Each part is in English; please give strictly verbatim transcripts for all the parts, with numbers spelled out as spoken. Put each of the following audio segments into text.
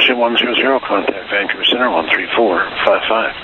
Washington one zero zero, contact Vancouver Center one three four five five.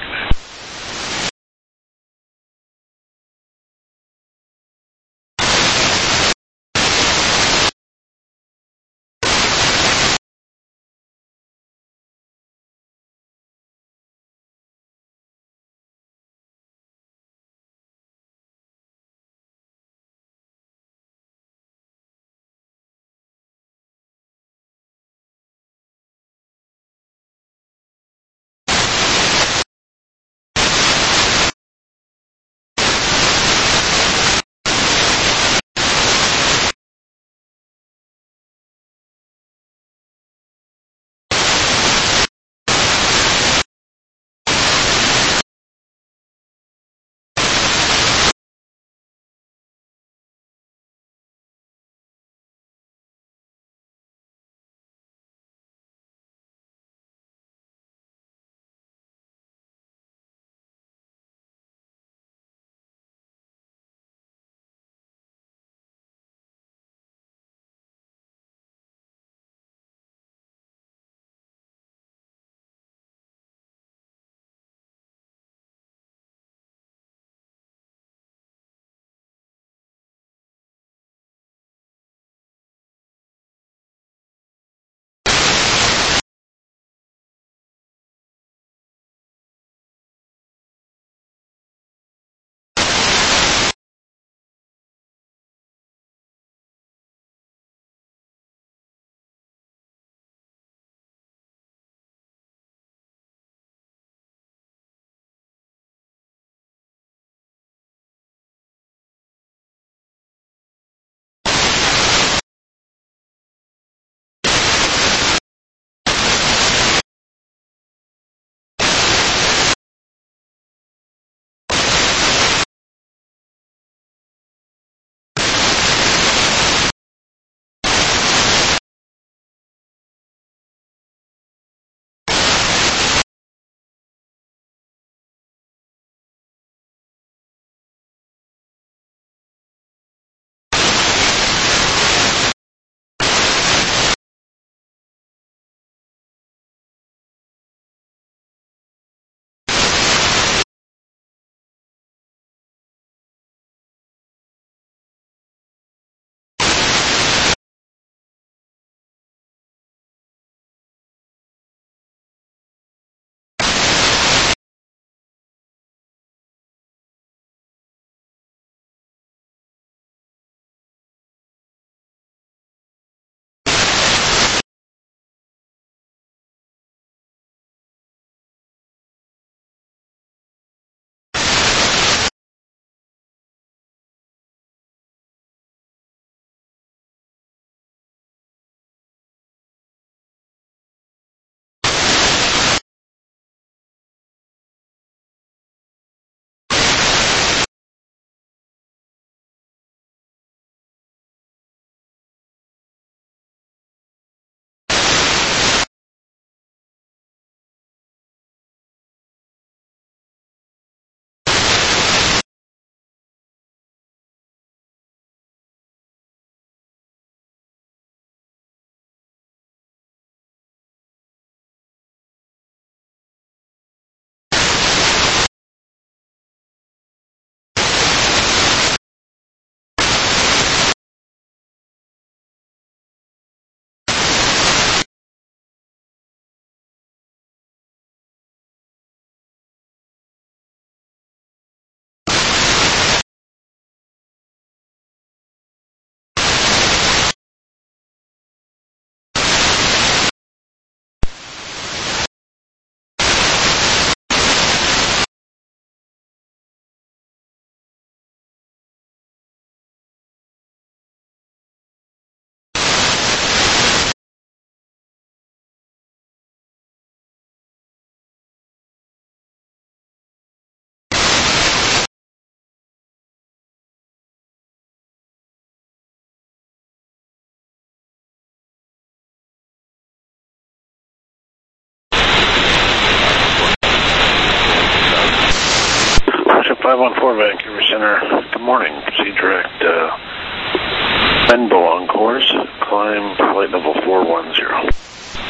five one four Vancouver Center, good morning. Proceed direct, uh, Benbow on course, climb flight level four one zero.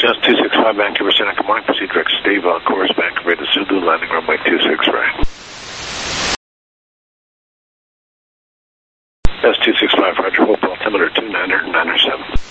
Just two six five Vancouver Center, good morning. Proceed direct Steve on course Vancouver to Zulu, landing runway two six right. S two six five, Roger, hold altimeter two niner niner seven.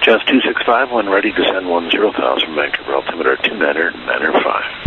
Jazz two six five, when ready, descend one zero thousand, Vancouver altimeter two niner niner five.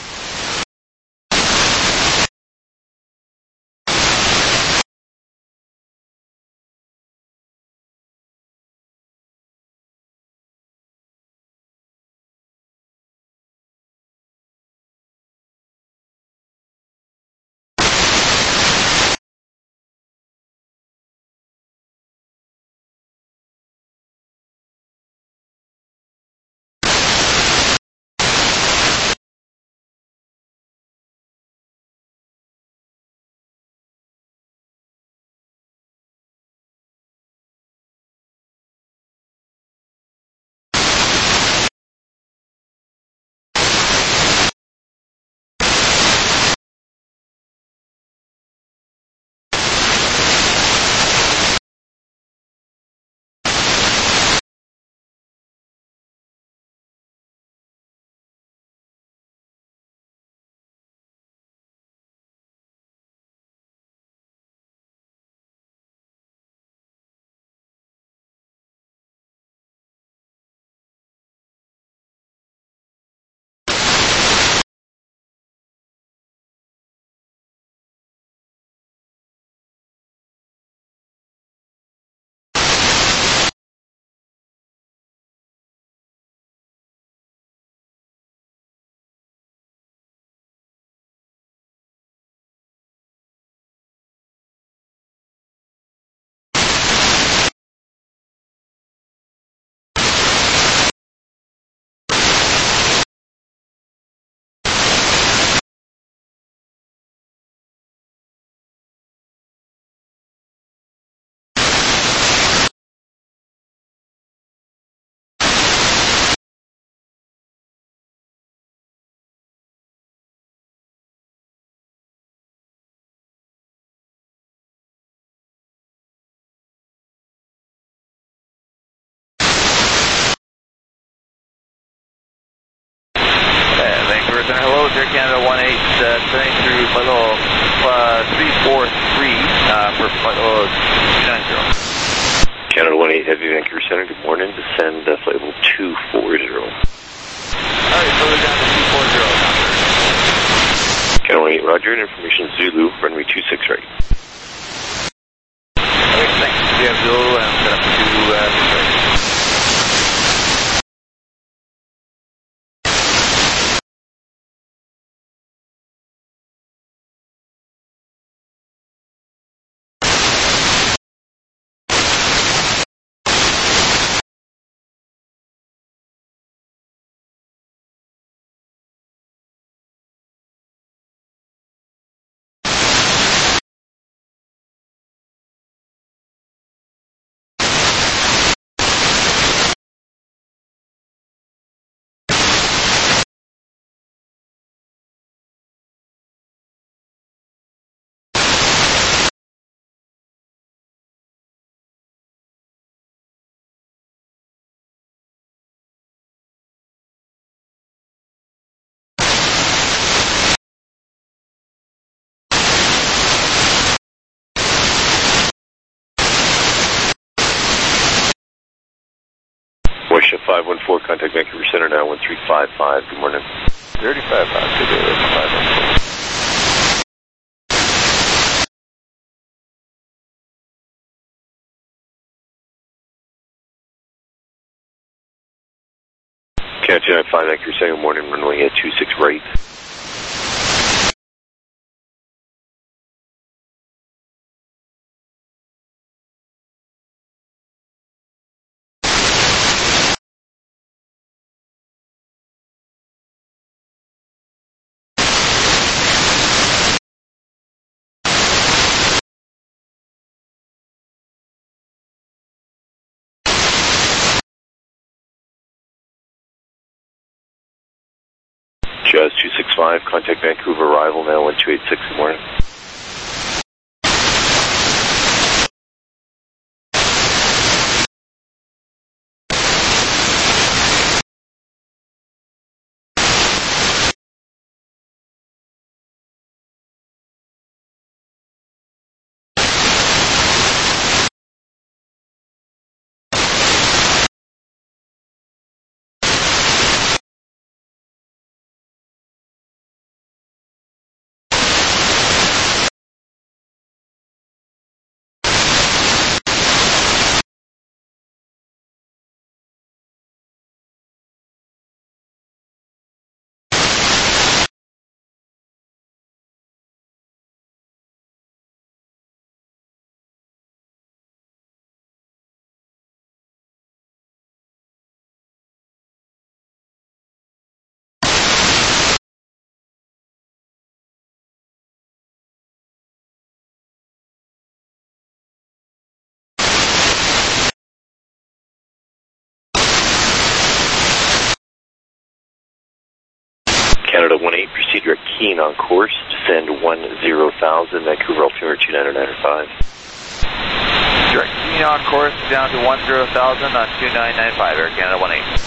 Hello, Air Canada one eight, uh, turning through flight level uh, three four three uh, for flight level two nine zero. Canada one eight, Heavy Vancouver Center, good morning. Descend uh, flight level two four zero. Alright, so we're down to two four zero. Canada one eight, roger, information Zulu, runway two six right. Okay, thanks. We have Zulu and set up to uh, six right. West five one four, contact Vancouver Center now, one three five five, good morning. thirty-five miles, good day, five one four. Canada two nine five, Vancouver Center, good morning, runway at two six right. Jazz two six five, contact Vancouver, arrival now, one two eight six, good morning. Canada one eight, proceed direct Keene on course, descend one zero thousand, Vancouver altimeter two nine nine five. Direct Keene on course down to one zero thousand on two nine nine five, Air Canada one eight.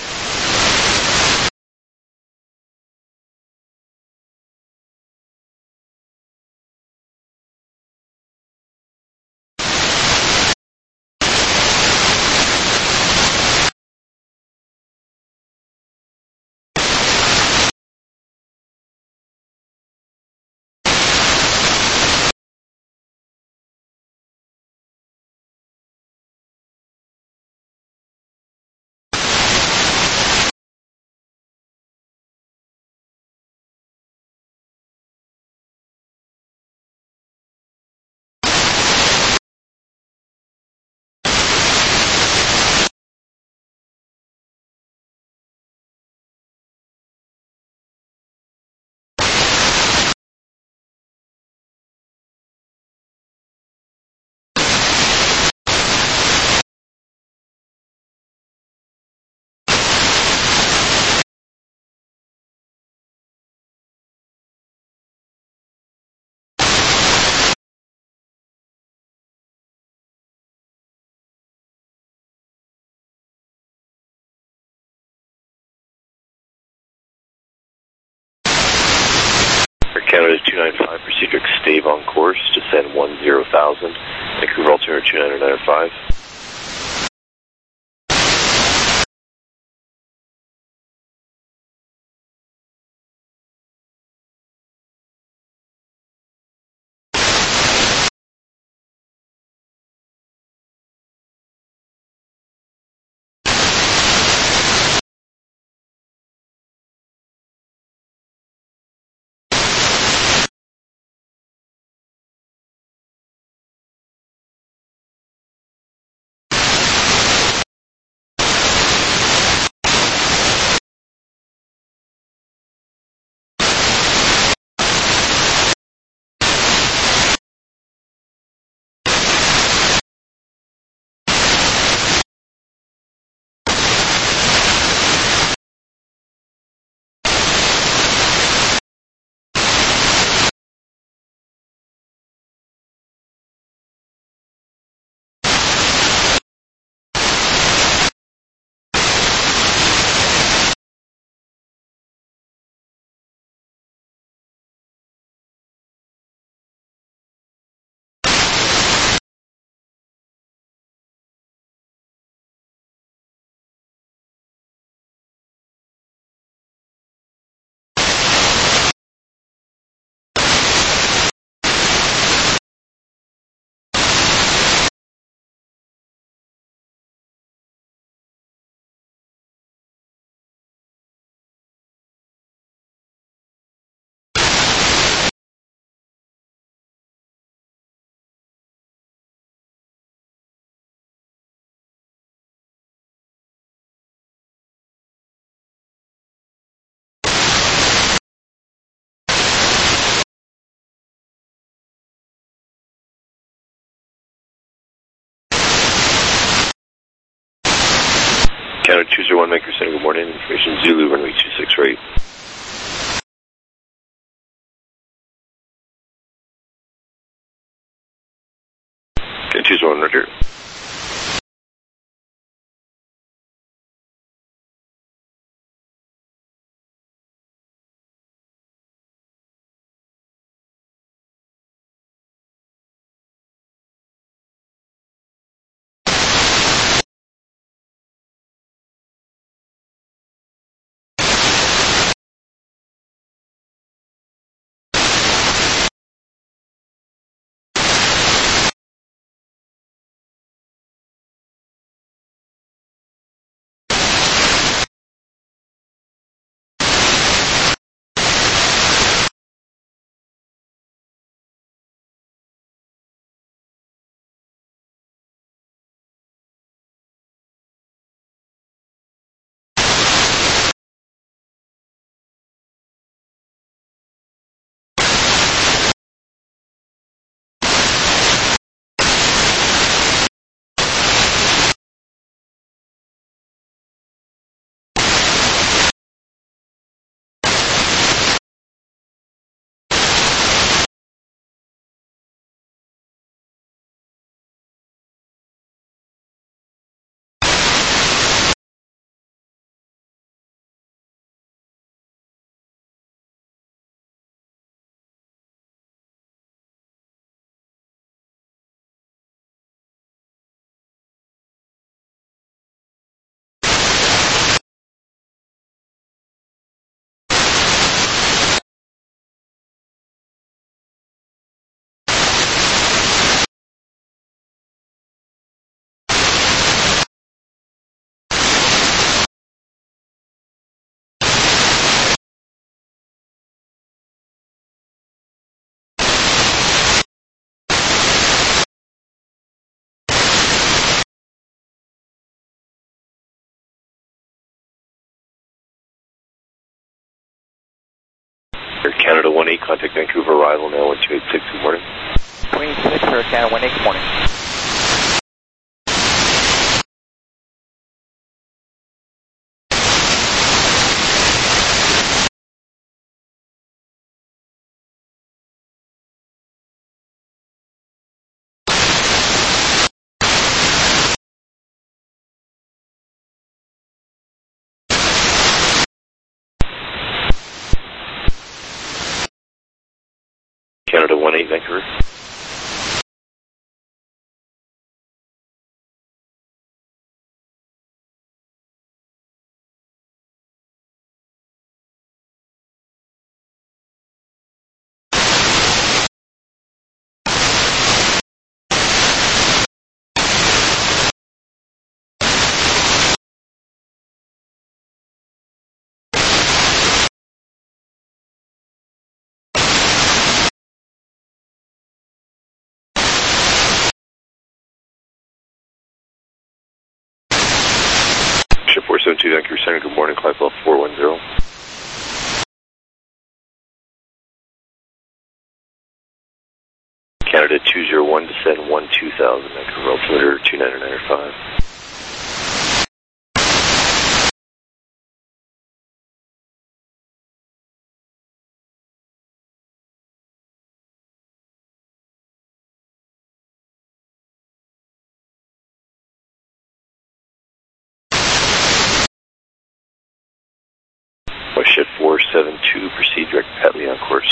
Canada two nine five, proceed direct Stave on course, descend one zero thousand, Vancouver altimeter two nine nine five. Canada two zero one, Vancouver Center, good morning, information Zulu, runway two six right. Okay, two zero one, Roger. Air Canada one eight, contact Vancouver arrival now one two eight six, good morning. two eight six, Air Canada one eight, good morning. Canada one eight, Vancouver. Ship four seven two, Vancouver Center, good morning, climb level four one zero. Canada two zero one, descend one two thousand, Vancouver altimeter two nine nine five. Westjet four seven two, proceed direct Petley on course.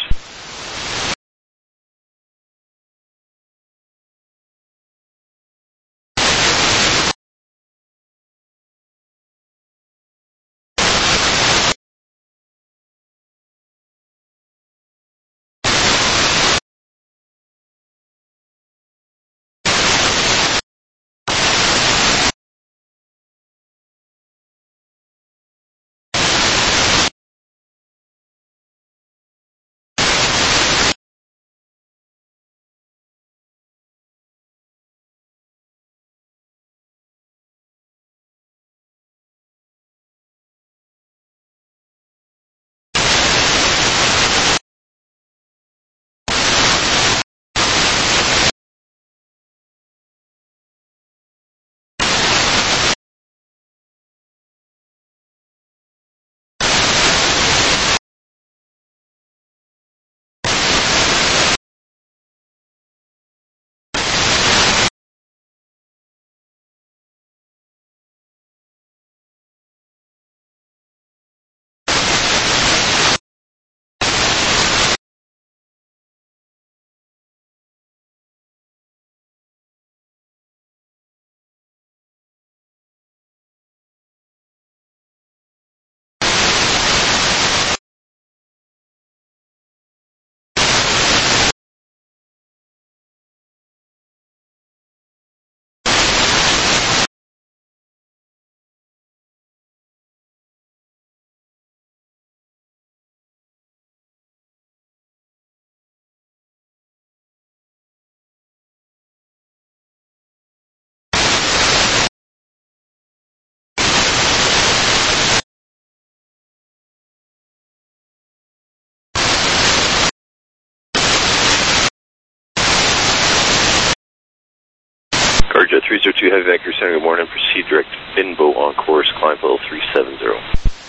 Carjet three zero two, heavy Vancouver Center, good morning, proceed direct Finbo on course, climb level three seven zero.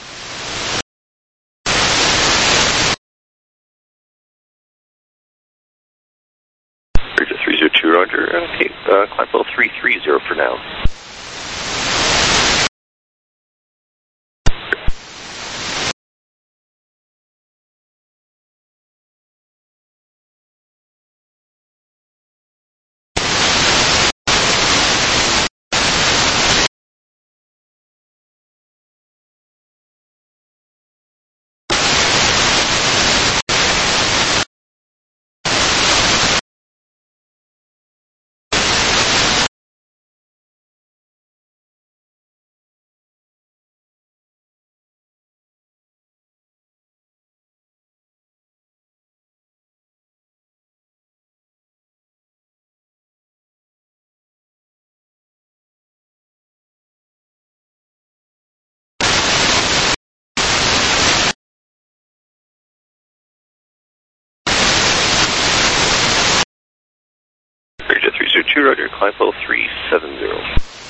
Carjet three zero two, roger, okay, uh, climb level three three zero for now. Jet three zero two, roger, climb level three seven zero.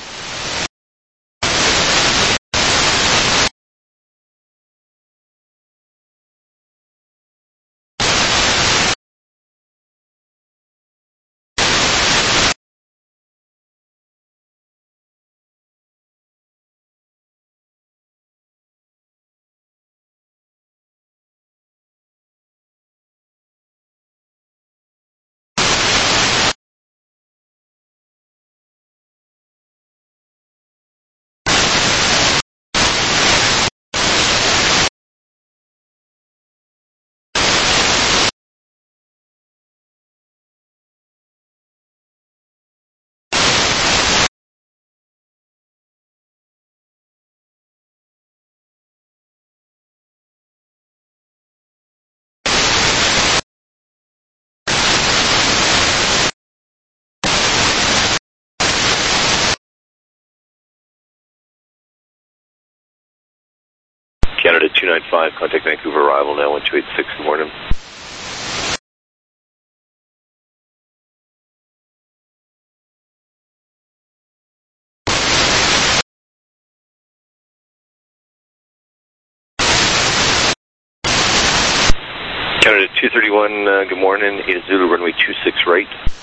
Canada two nine five, contact Vancouver arrival now one two eight six, good morning. Canada two thirty-one, uh, good morning, Ada Zulu, runway two six right.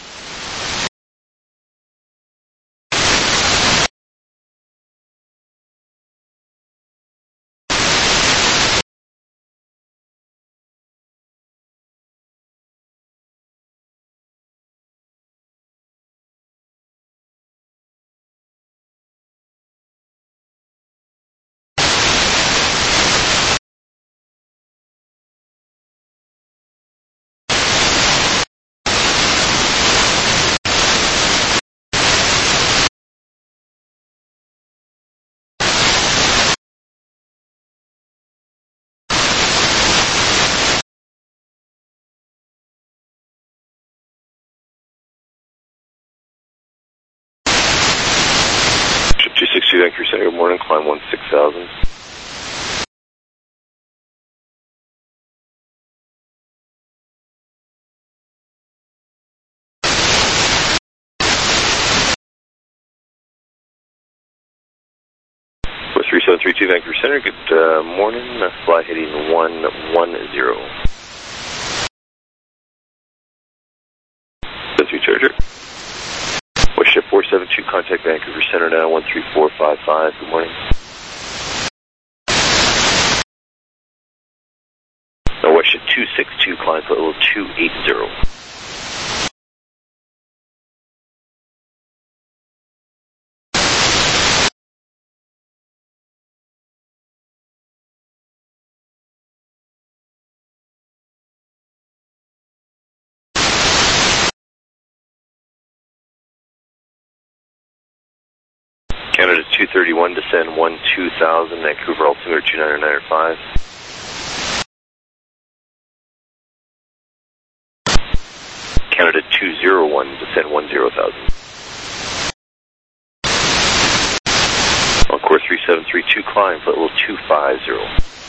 two six two, Vancouver Center, good morning, climb one six thousand. three seven three two, Vancouver Center, good uh, morning, uh, fly heading one one zero. seven three Charger. Westjet four seven two, contact Vancouver Center now, one three four five five, good morning. Now Westjet two six two, climb flight level two eight zero. Canada two thirty-one, descend one two thousand, Vancouver altimeter two nine nine five. Canada two zero one, descend one zero thousand. On course three seven three two, climb flight level two five zero.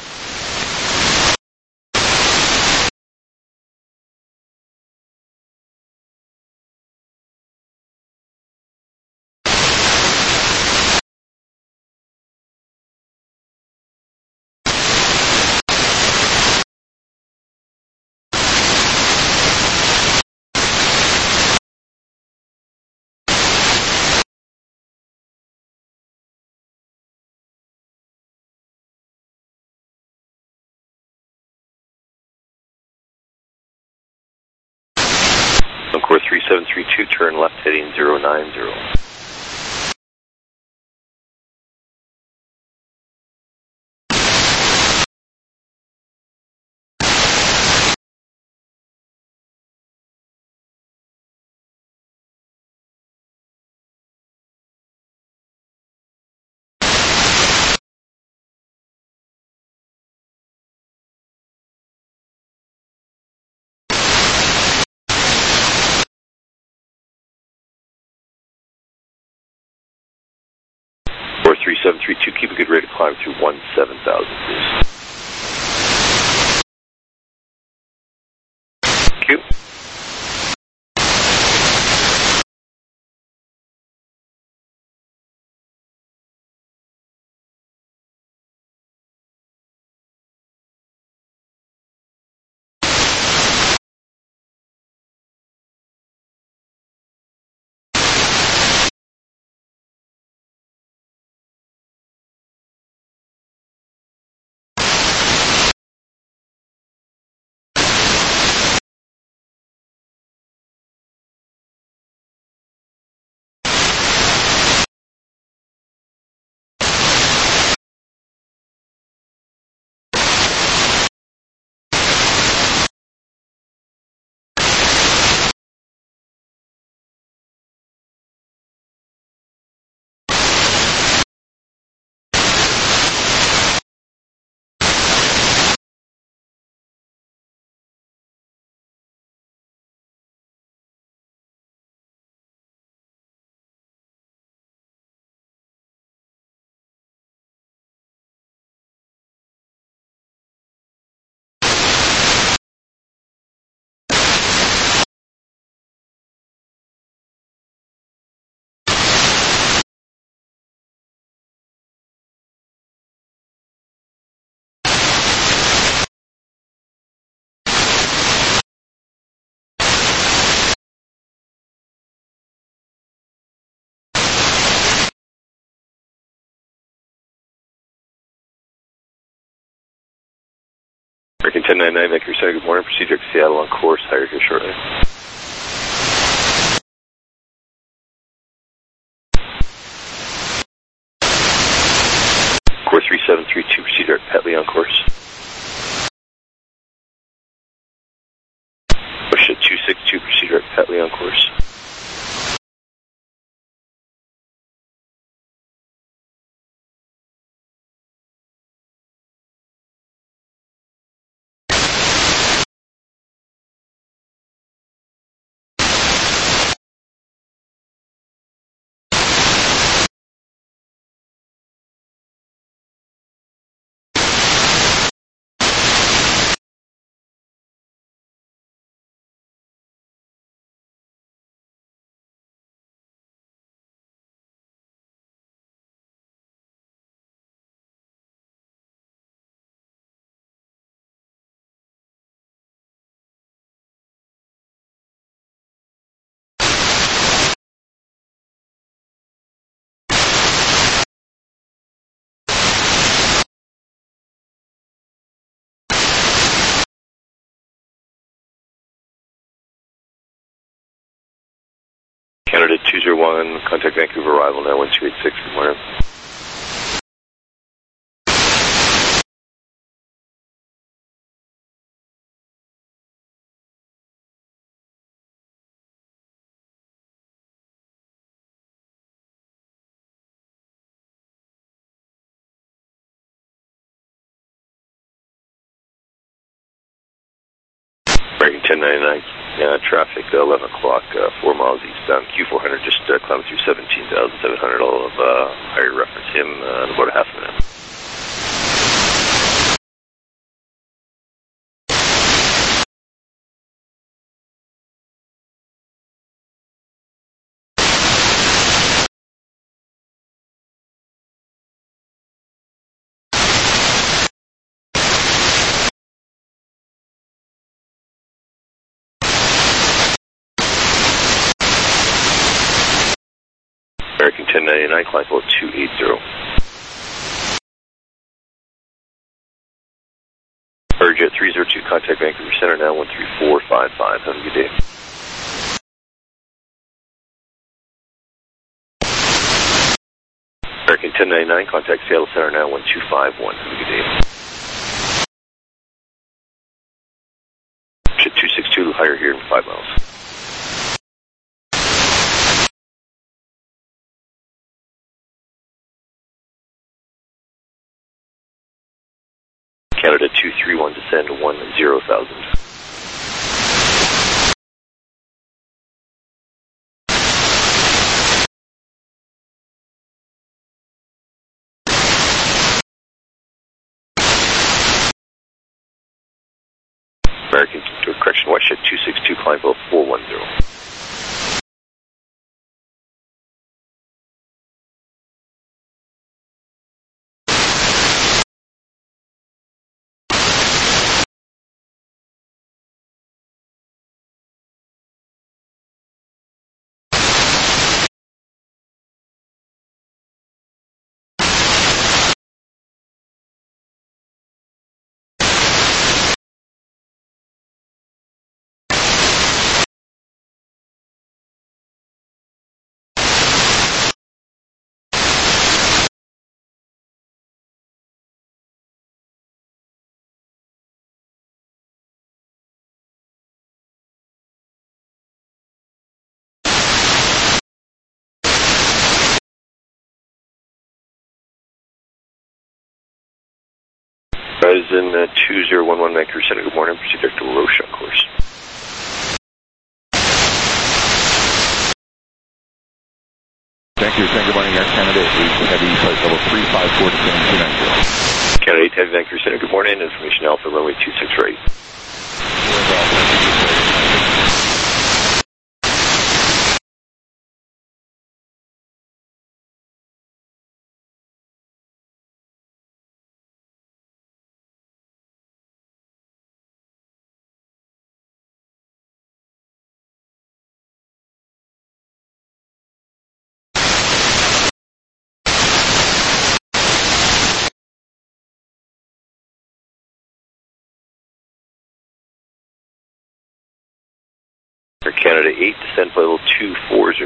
On course three seven three two, turn left heading zero nine zero. Course three seven three two, keep a good rate of climb through one seven thousand, please. Thank you. ten ninety-nine, Vancouver Center, good morning. Proceed direct to Seattle on course, higher here shortly. Course three seven three two, proceed direct Petley on course. Push at two six two, proceed direct Petley on course. Canada two zero one, contact Vancouver arrival now one two eight six, good morning. American ten ninety-nine, uh, traffic uh, eleven o'clock, uh, four miles eastbound, Q four hundred, just uh, climbed through seventeen thousand seven hundred, all of uh, higher reference him uh, in about a half a minute. American ten ninety-nine, climb about two eighty. Urge at three zero two, contact Vancouver Center now one three four five five, have a good day. American ten ninety-nine, contact Seattle Center now one two five one, have a good day. At two six two, higher here in five miles. Canada two three one, descend one zero thousand. American, correction, West at two six two, climb about four one zero. Horizon uh, two zero one one, Vancouver Center, good morning. Proceed direct to Roche on course. Vancouver Center, good morning. Air Canada eight Heavy, flight level three five four to two nine zero. Canada eight Heavy, Vancouver Center, good morning. Information Alpha, runway two six right. Canada eight, descend flight level two forty.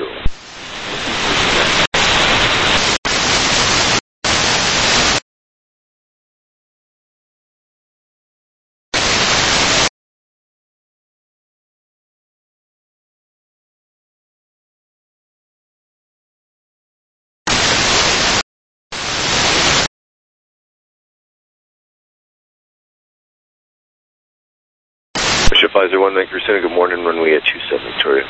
Bishop five zero one, Vancouver Center, good morning, runway at two seven, Victoria.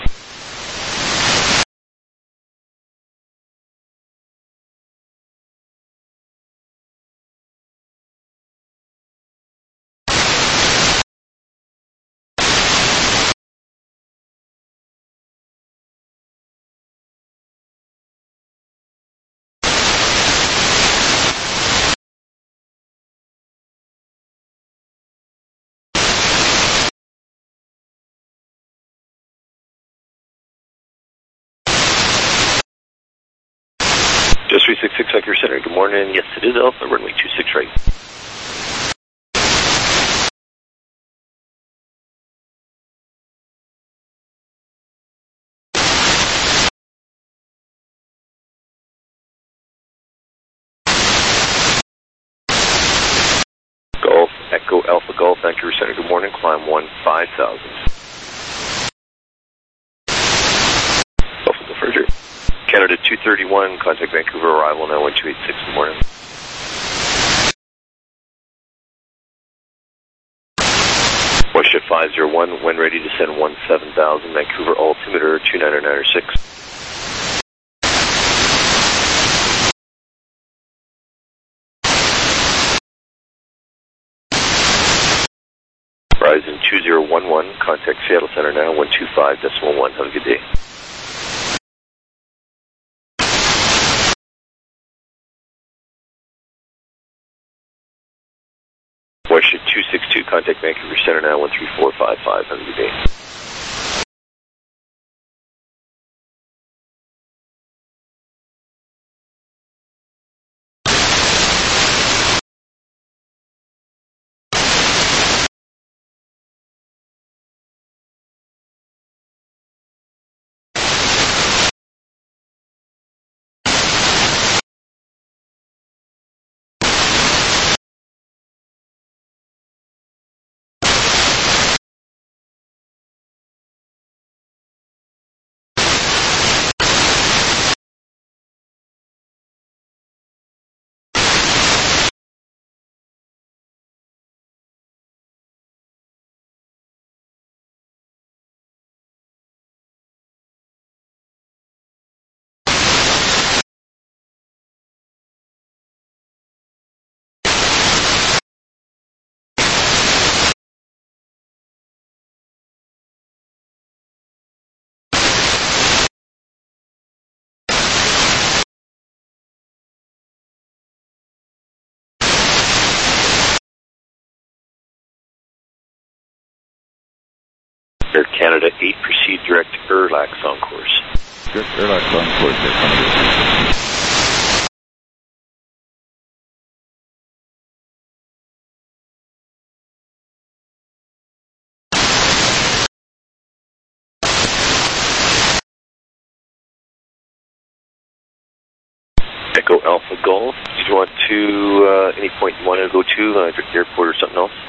Just three six six, Vancouver Center, good morning. Yes, it is Alpha, runway two six right. Golf, Echo Alpha Golf, Vancouver Center, good morning. Climb one five thousand. Alpha Deferger. Canada two thirty-one, contact Vancouver, arrival now one two eight six in the morning. Westjet five zero one, when ready to send one seven thousand, Vancouver altimeter two nine nine six. Horizon two zero one one, contact Seattle Center now one two five decimal one, have a good day. Westjet two six two, contact Vancouver Center now one three four five five, have a good day. Air Canada eight, proceed direct Erlax on course. Direct Erlax on course, Air Canada. Echo Alpha Golf, did you want to, uh, any point you want to go to, uh, the airport or something else?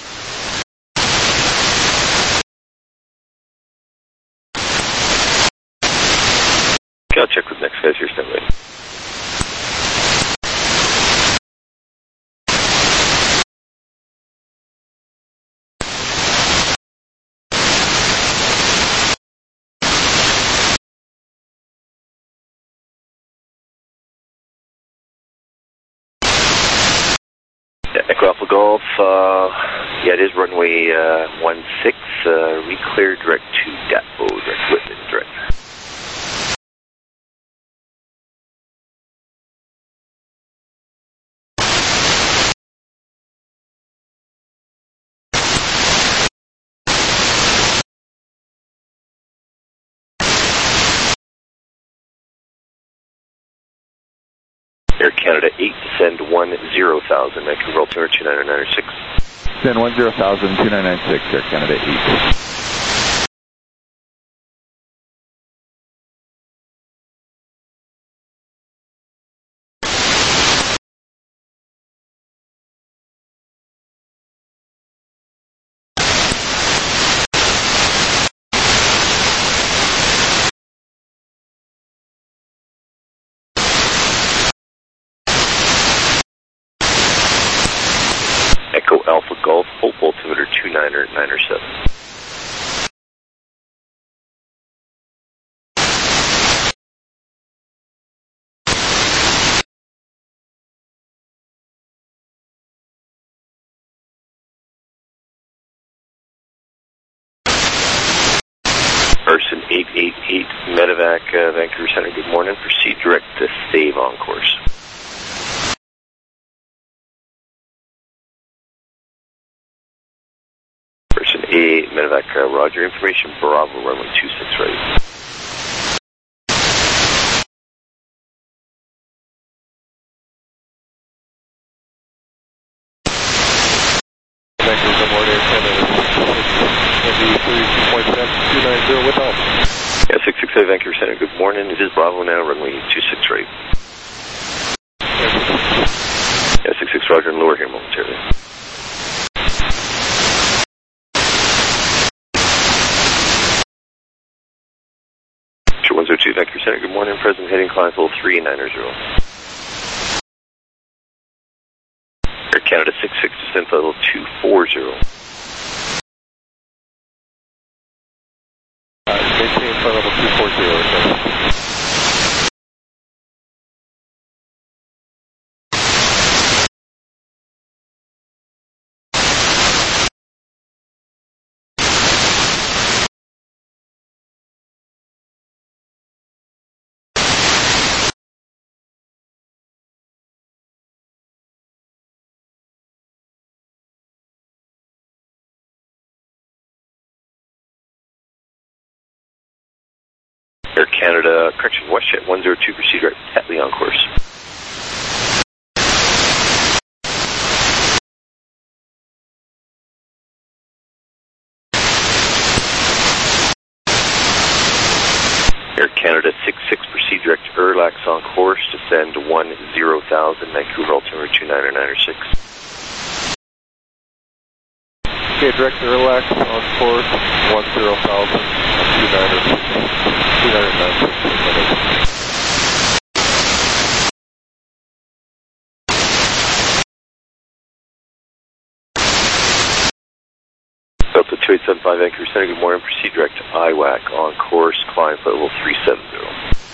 Okay, I'll check with next guys here, stand by. Yeah, Echo Alpha Golf, uh, yeah, it is runway uh, one six, uh, re-clear direct to Depot, direct Whitman, direct. Air Canada eight, descend one zero thousand, Vancouver altimeter two nine nine six. Descend one zero thousand, two nine nine six, Air Canada eight. niner niner seven. Person eight eight eight, Medevac, uh, Vancouver Center, good morning. Proceed direct to Stave on course. Person eight, Medevac, uh, roger. Information, Bravo, runway two six right. Vancouver, good morning. three point seven two nine zero with help. Yeah, six six eight Vancouver Center, good morning. It is Bravo now, runway two six right. Yeah, six six roger, and lower here momentarily. Sure, one zero two Vancouver Center, good morning. Present heading climb level three niner zero. Air Canada six six, descent level two four zero. Uh, maintain flight level two four zero. Okay. Air Canada, correction, WestJet one zero two, proceed right to Tetley on course. Air Canada six six, proceed direct to Erlax on course, descend one zero thousand, Vancouver altimeter two niner niner six. Okay, direct to relax on course, one zero thousand, two niner six, two niner nine six. Delta two eight seven five Vancouver Center, good morning. Proceed direct to I WAC on course, climb flight level three seven zero.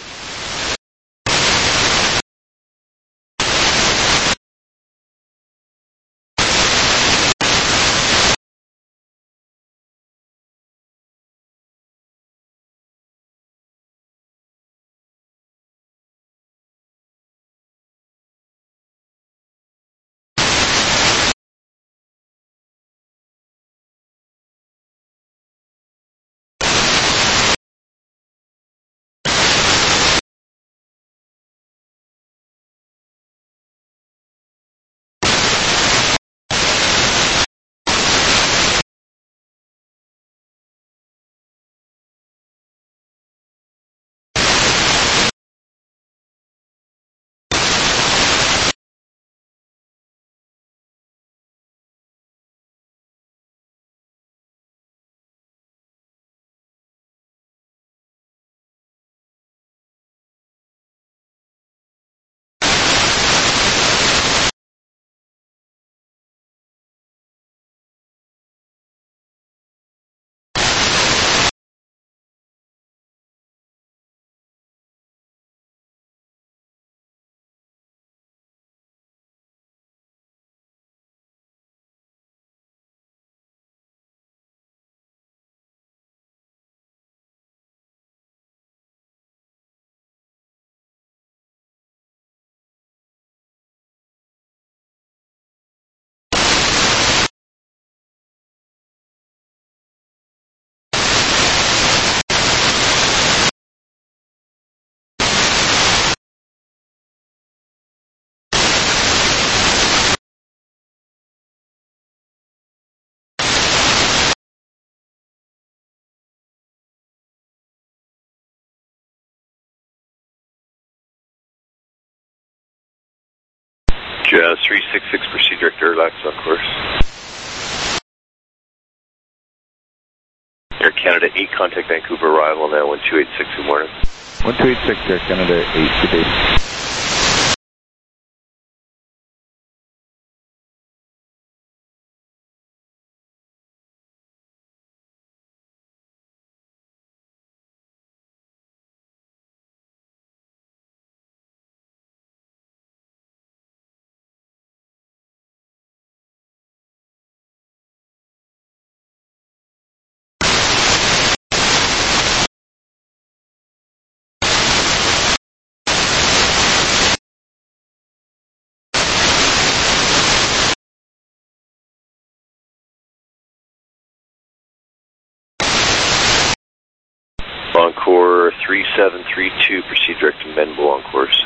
Jazz three six six, proceed direct to Erlax on course. Air Canada eight, contact Vancouver arrival now, one two eight six, good morning. one two eight six, Air Canada eight, good day. three seven three two, proceed direct to Menbo on course.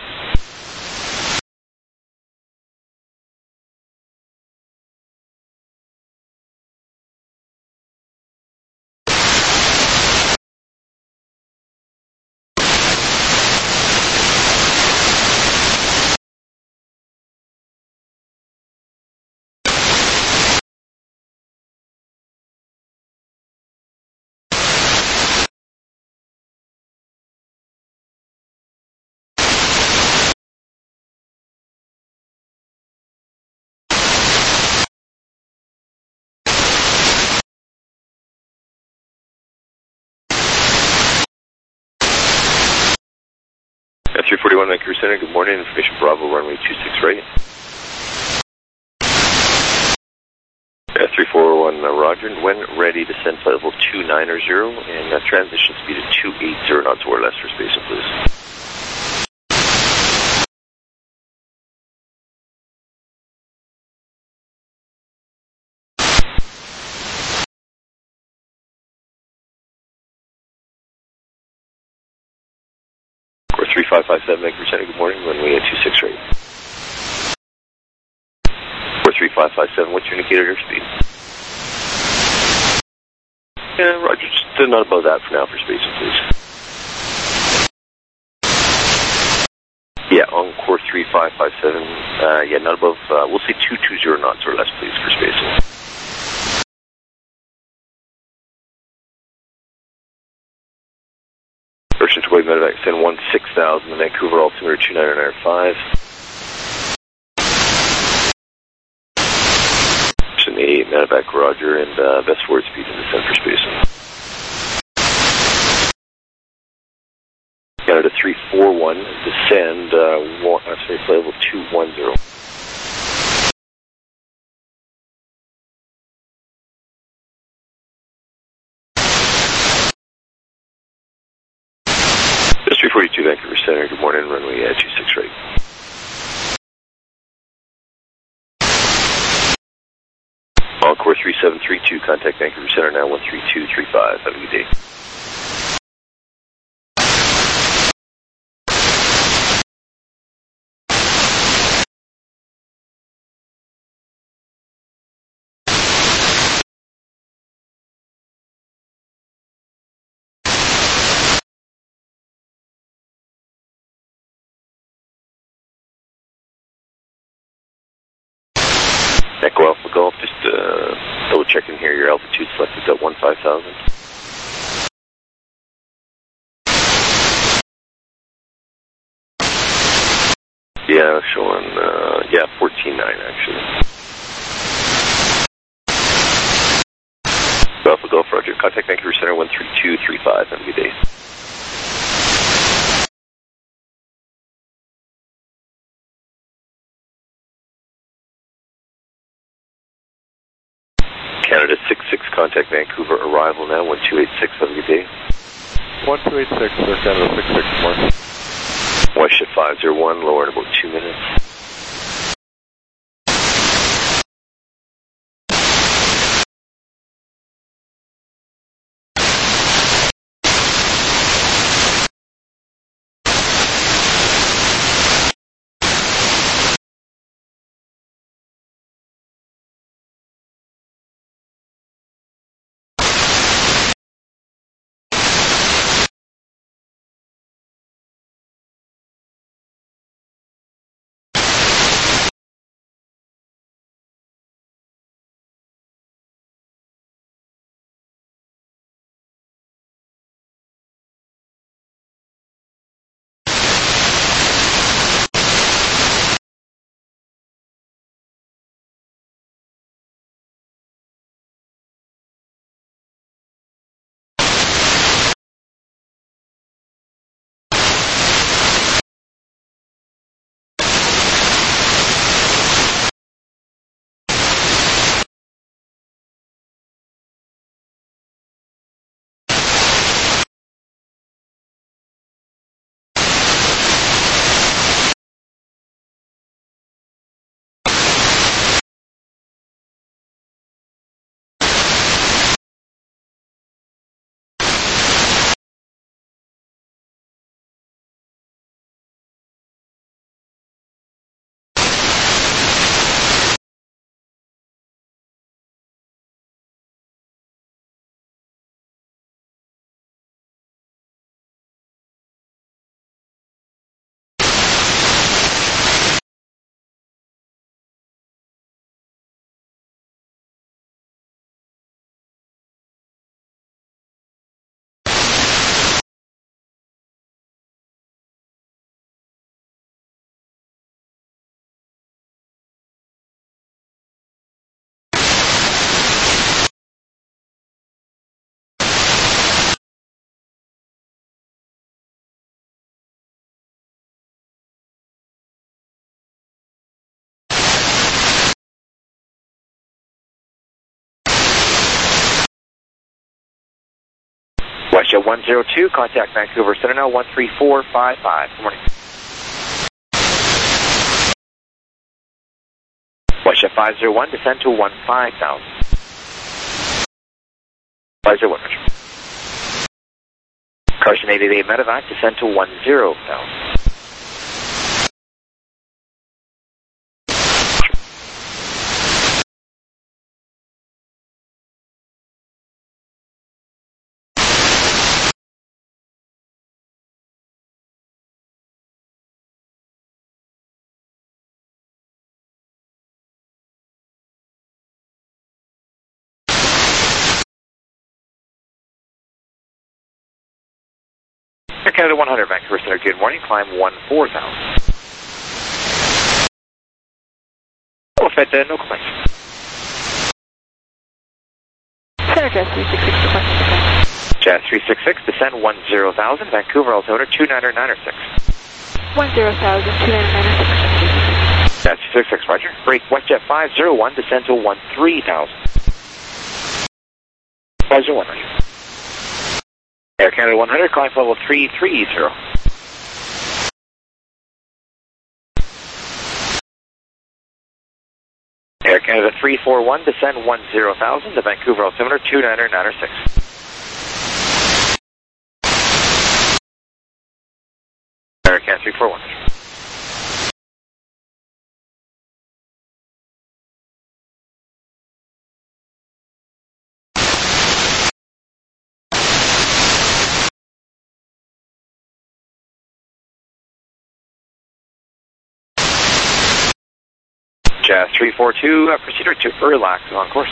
F three forty-one Vancouver Center, good morning. Information Bravo, runway two six right. F three forty-one uh, Roger, when ready, descend flight level two nine zero and uh, transition speed at two eighty knots or less for spacing, please. three five five seven Vancouver Center, good morning, runway at two six right. four three five five seven, what's your indicator airspeed? Yeah, Roger, just uh, not above that for now for spacing, please. Yeah, on core three five five seven, uh, yeah, not above, uh, we'll say two two zero knots or less, please, for spacing. Ocean to Wave Medevac, send one six thousand, Vancouver altimeter two nine nine five. Ocean eight, Medevac, Roger, and uh, best forward speed to descend for spacing. Canada three four one, descend, uh, one, uh, sorry, flight level two one zero. three forty-two Vancouver Center, good morning, runway at two six right. On core three seven three two, contact Vancouver Center now, one three two three five, have a good day. Echo Alpha Golf, just uh, double checking here, your altitude selected at one five thousand. Yeah, showing, uh, yeah, fourteen nine actually. Alpha Golf, Roger, contact Vancouver Center, one three two three five, have a good day. Canada six six, contact Vancouver, arrival now, one two eight six, have a good day. one two eight six, uh, Canada six six, morning. White Shift five zero one, lower in about two minutes. WestJet one zero two, contact Vancouver Center now, one three four five five. Good morning. WestJet five zero one, descend to one five thousand. five zero one, Roger. Carson eight eight eight Medevac, descend to one zero thousand. Air Canada one hundred, Vancouver Center, good morning, climb one four thousand. Oh, Fed, uh, no complaints. Center Jazz three six six, requesting descent. Jazz three six six, descend one zero thousand, Vancouver altimeter two niner niner six. one zero thousand, two niner niner six. Jazz three six six, Roger. Break WestJet five zero one, descend to one three thousand. five zero one, Roger. Air Canada one hundred, climb level three three zero. Air Canada three four one, descend one zero thousand, the Vancouver altimeter two niner niner six. Air Canada three four one. Jazz three four two, uh, procedure to relax on course.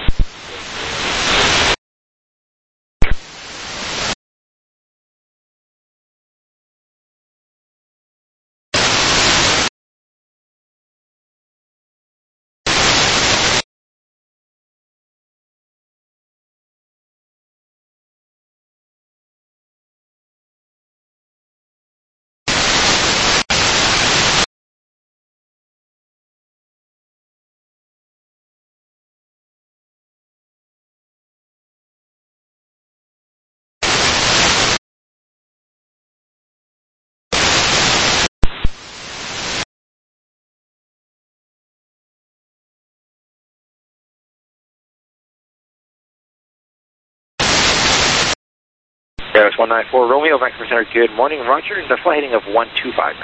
Airbus one nine four Romeo, Vancouver Center, good morning, Roger, the flight heading of one two five.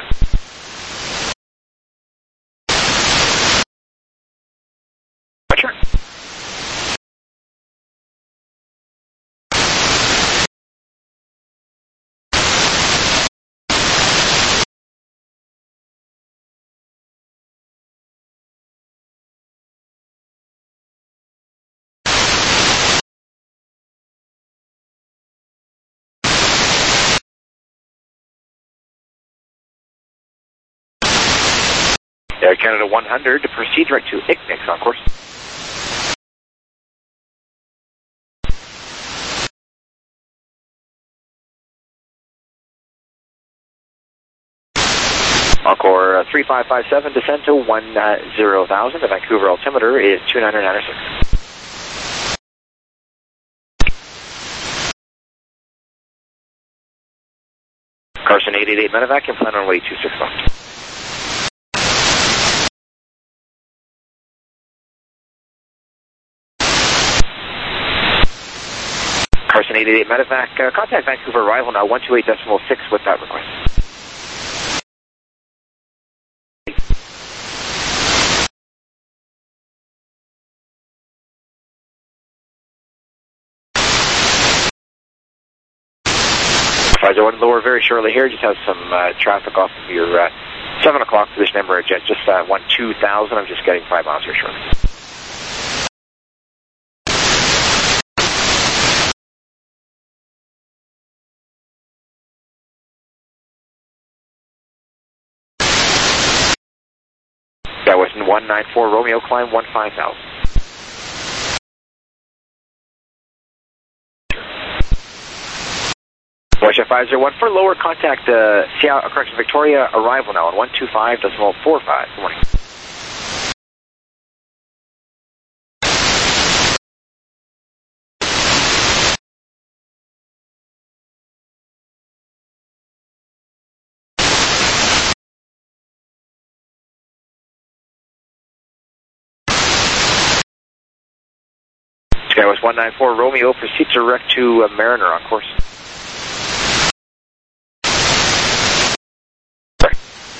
Roger. Air Canada one hundred, proceed direct to I C N I C on course. Encore uh, three five five seven, descend to one zero thousand, the Vancouver altimeter is two niner niner six. Carson eight eight eight Medevac, and plan on runway two six one. Carson eight eight eight Medevac, uh, contact Vancouver arrival now, one two eight decimal six with that request. five zero one lower very shortly here, just have some uh, traffic off of your uh, seven o'clock position number, jet, just uh, one two thousand, I'm just getting five miles here shortly. That was one nine four Romeo, climb one five thousand. WestJet five zero one for lower, contact uh, Seattle, correction, Victoria arrival now on one two five decimal four five. Good morning. Skywest one nine four Romeo, proceed direct to uh, Mariner on course. Sorry.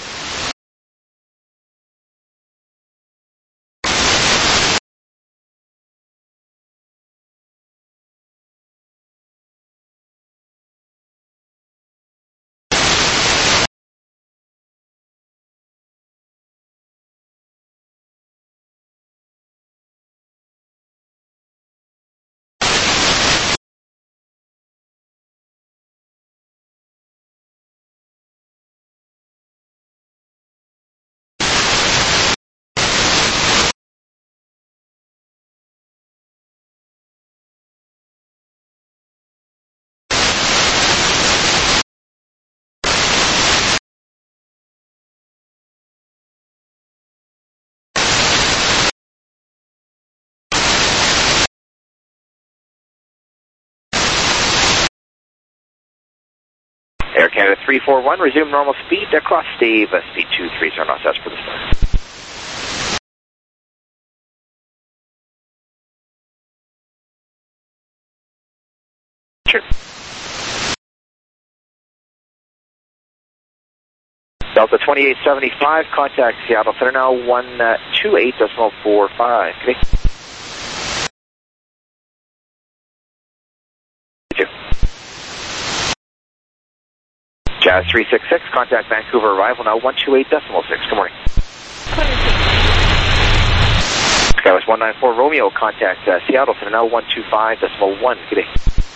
Air Canada three four one, resume normal speed, across Stave, uh, speed two three, turn off, that's for the start. Sure. Delta twenty-eight seventy-five, contact Seattle Center now, one two eight decimal four five. Okay. Jazz three six six, contact Vancouver arrival now, one two eight decimal six. Good morning. Skywest one nine four Romeo, contact uh, Seattle Center now, one two five decimal one. Good day.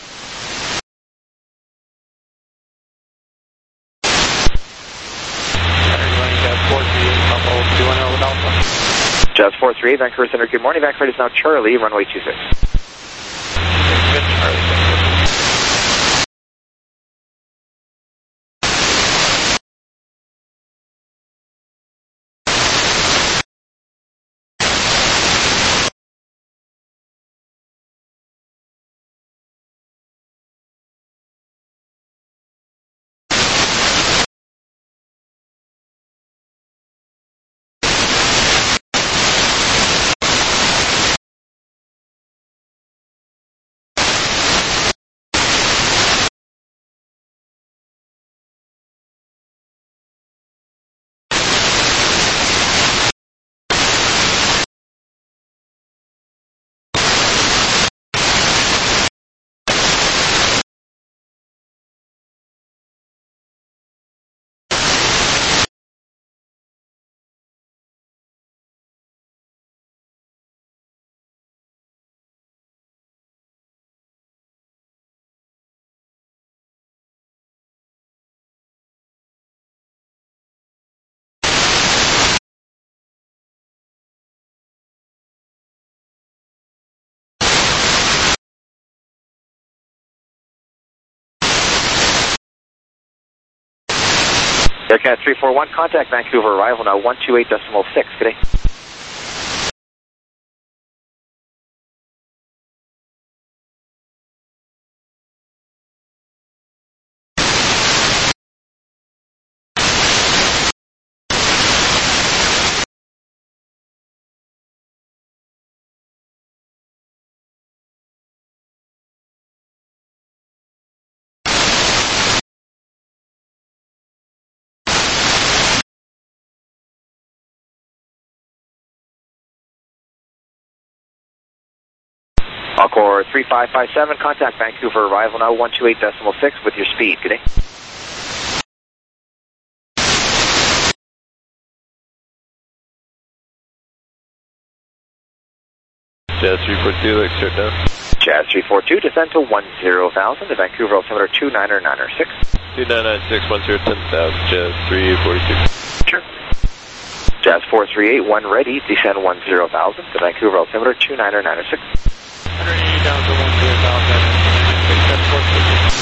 Jazz four three eight, Vancouver Center, good morning. Vancouver is now Charlie, runway two six. Good, Charlie. Air Canada three four one, contact Vancouver arrival now, one two eight decimal six. Good day. Encore three five five seven, contact Vancouver arrival now, one two eight decimal six with your speed. Good day. Jazz three four two, let's shut down. Jazz three four two, descend to one zero thousand, to Vancouver altimeter two niner niner six. two nine nine six, one zero ten thousand, Jazz three forty-two. Sure. Jazz four three eight, one ready, descend one zero thousand, to Vancouver altimeter two niner niner six. one eighty down to one zero thousand, that's four fifty.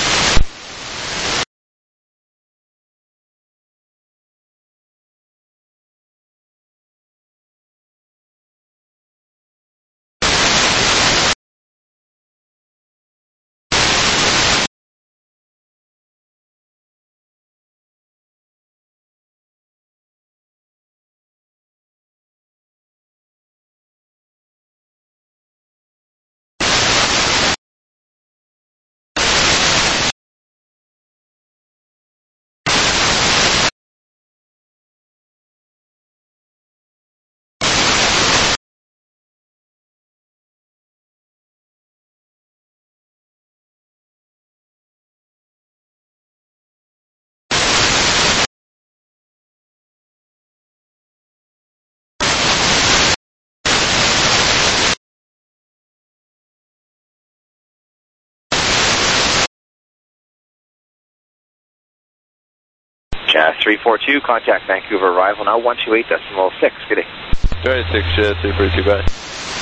Jazz three four two, contact Vancouver arrival now one two eight decimal six. Good day. thirty-six, Jazz three four two, bye.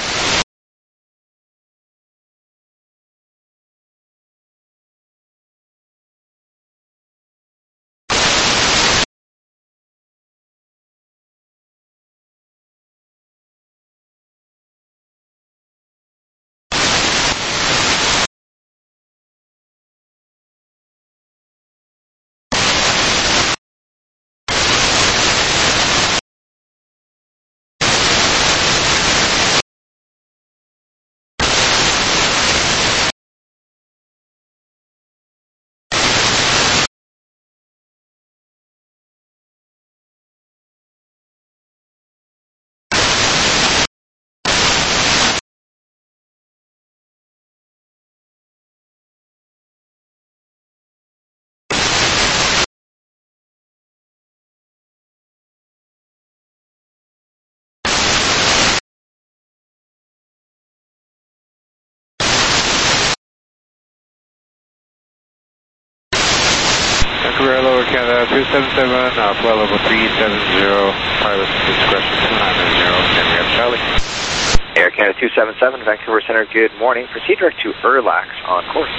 Vancouver Lower Canada two seven seven, uh, flight level three seven zero, pilot's discretion two nine nine zero, and we have Charlie. Air Canada two seven seven, Vancouver Center, good morning. Proceed direct to Erlax on course.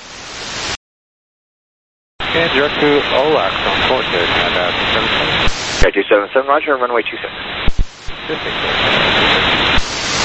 And direct to Olax on course, Air Canada two seven seven. Air two seven seven, roger, runway two six. two six.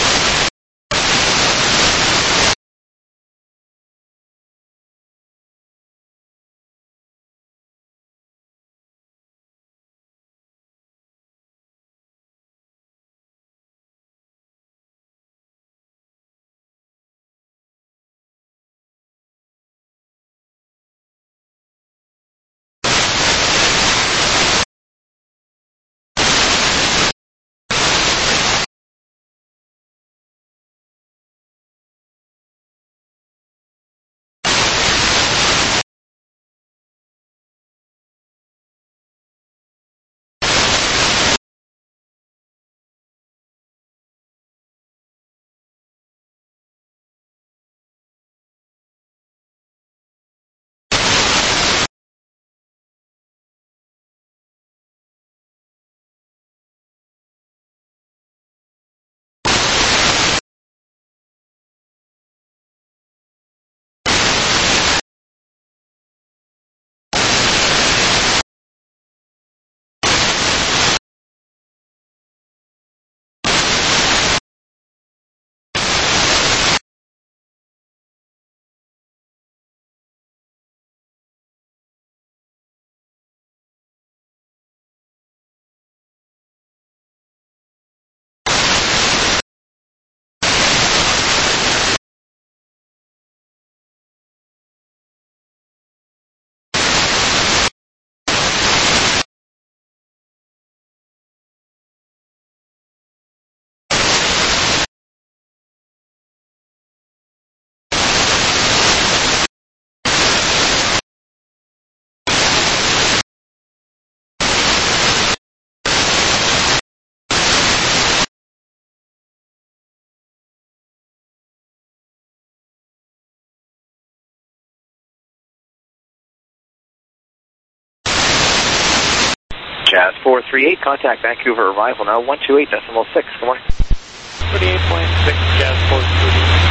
Jazz four three eight, contact Vancouver arrival now one two eight decimal six. Good morning. twenty-eight point six, Jazz four three eight.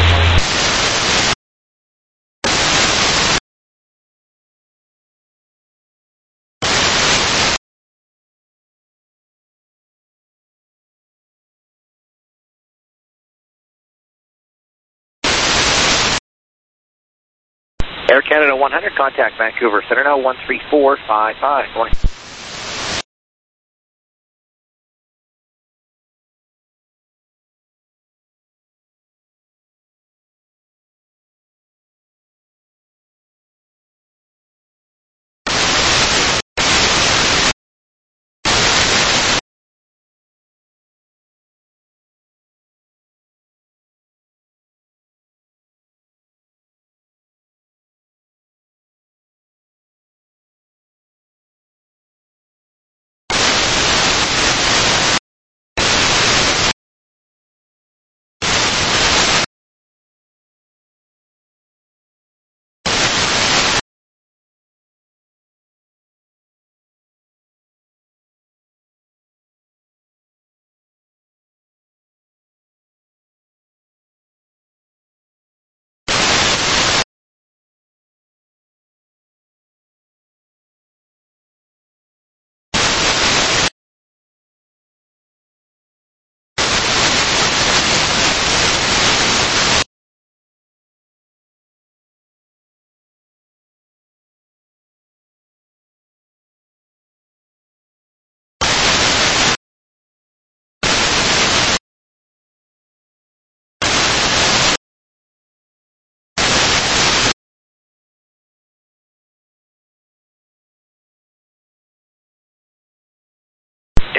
Air Canada one hundred, contact Vancouver Center now one three four five five. Good morning.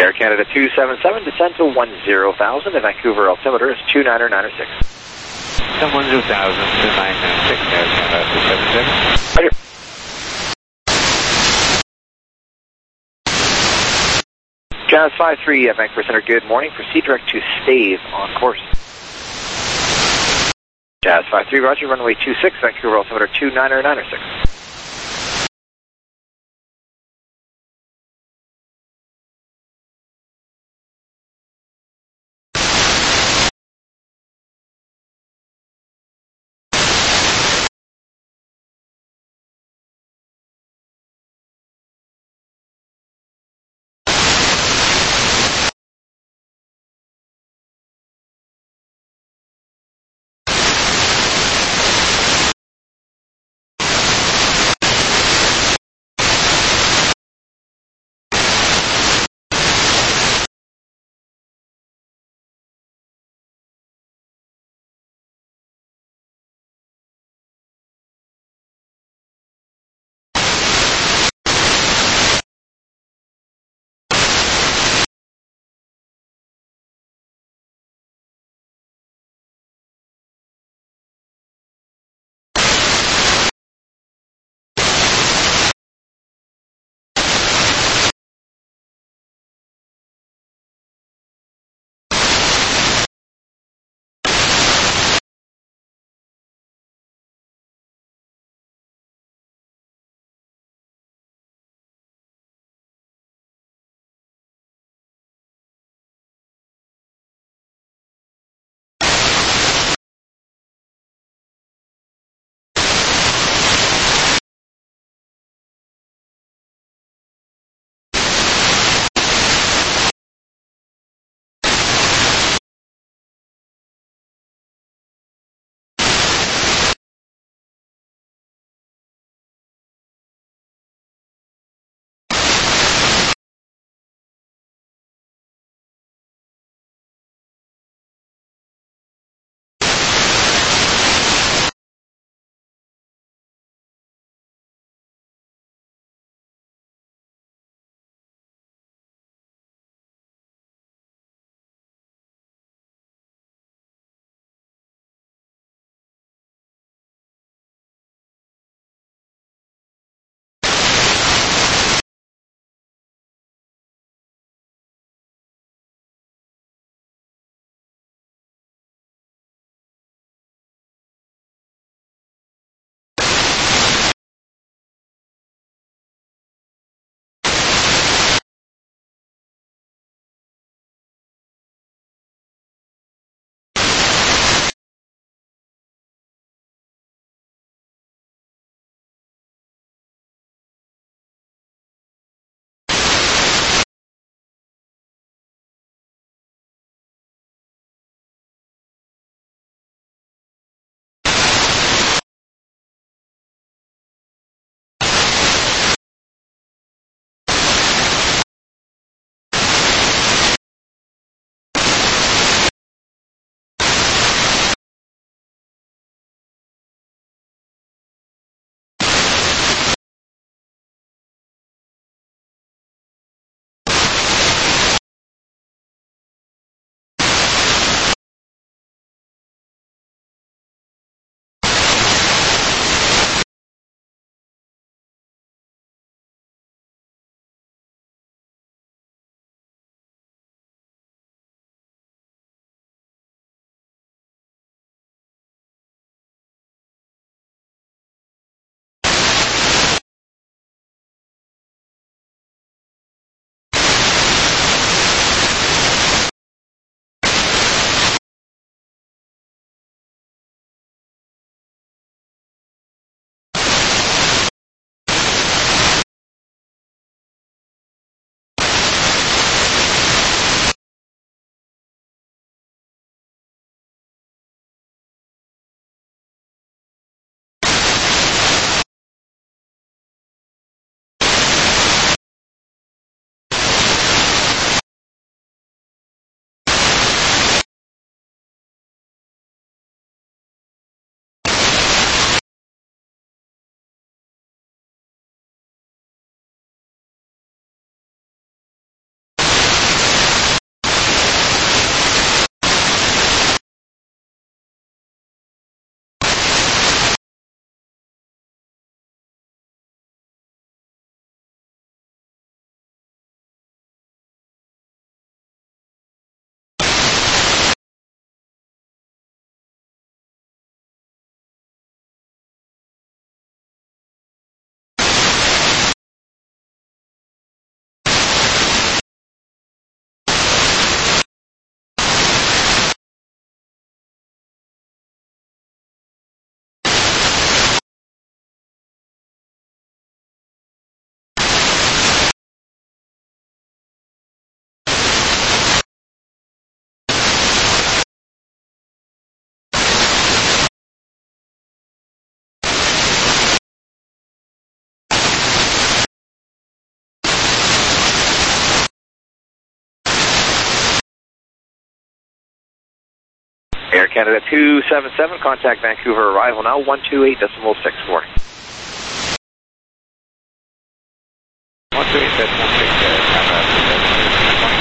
Air Canada two seven seven, descend to one zero thousand. The Vancouver altimeter is two niner niner six. one zero thousand to nine nine six, Air Canada two seven seven. Roger. Jazz five three, uh, Vancouver Center, good morning. Proceed direct to Stave on course. Jazz five three, roger, runway two six, Vancouver altimeter two niner niner six. Air Canada two seven seven, contact Vancouver arrival now, one two eight decimal six four. one two eight decimal six, uh, Canada two seven seven.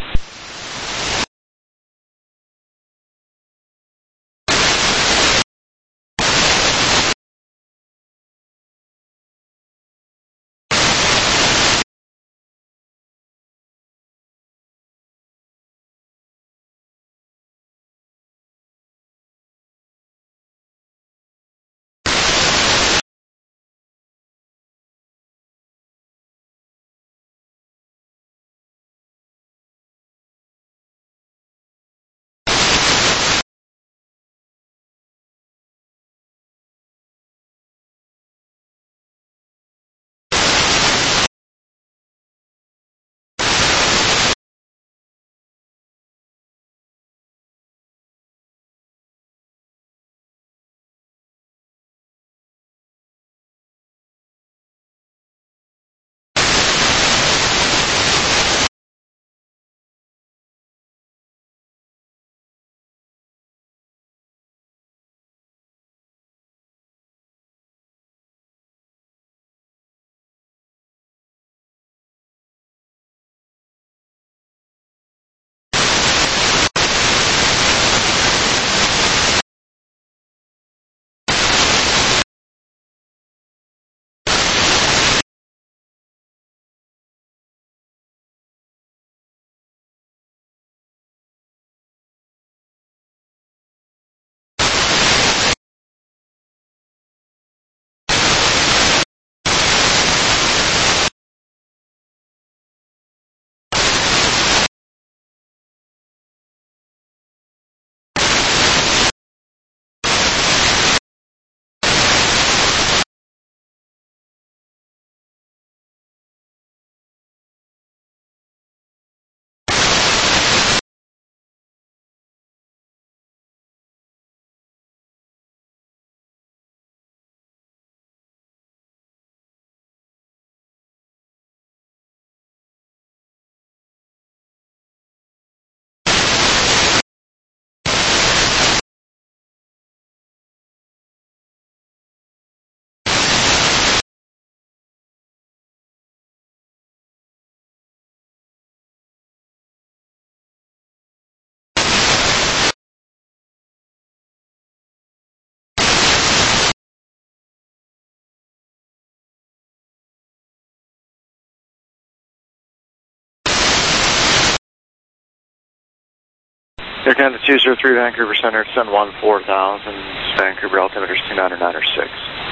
Air Canada two zero three, Vancouver Center, send one four thousand, Vancouver altimeter is two nine nine six.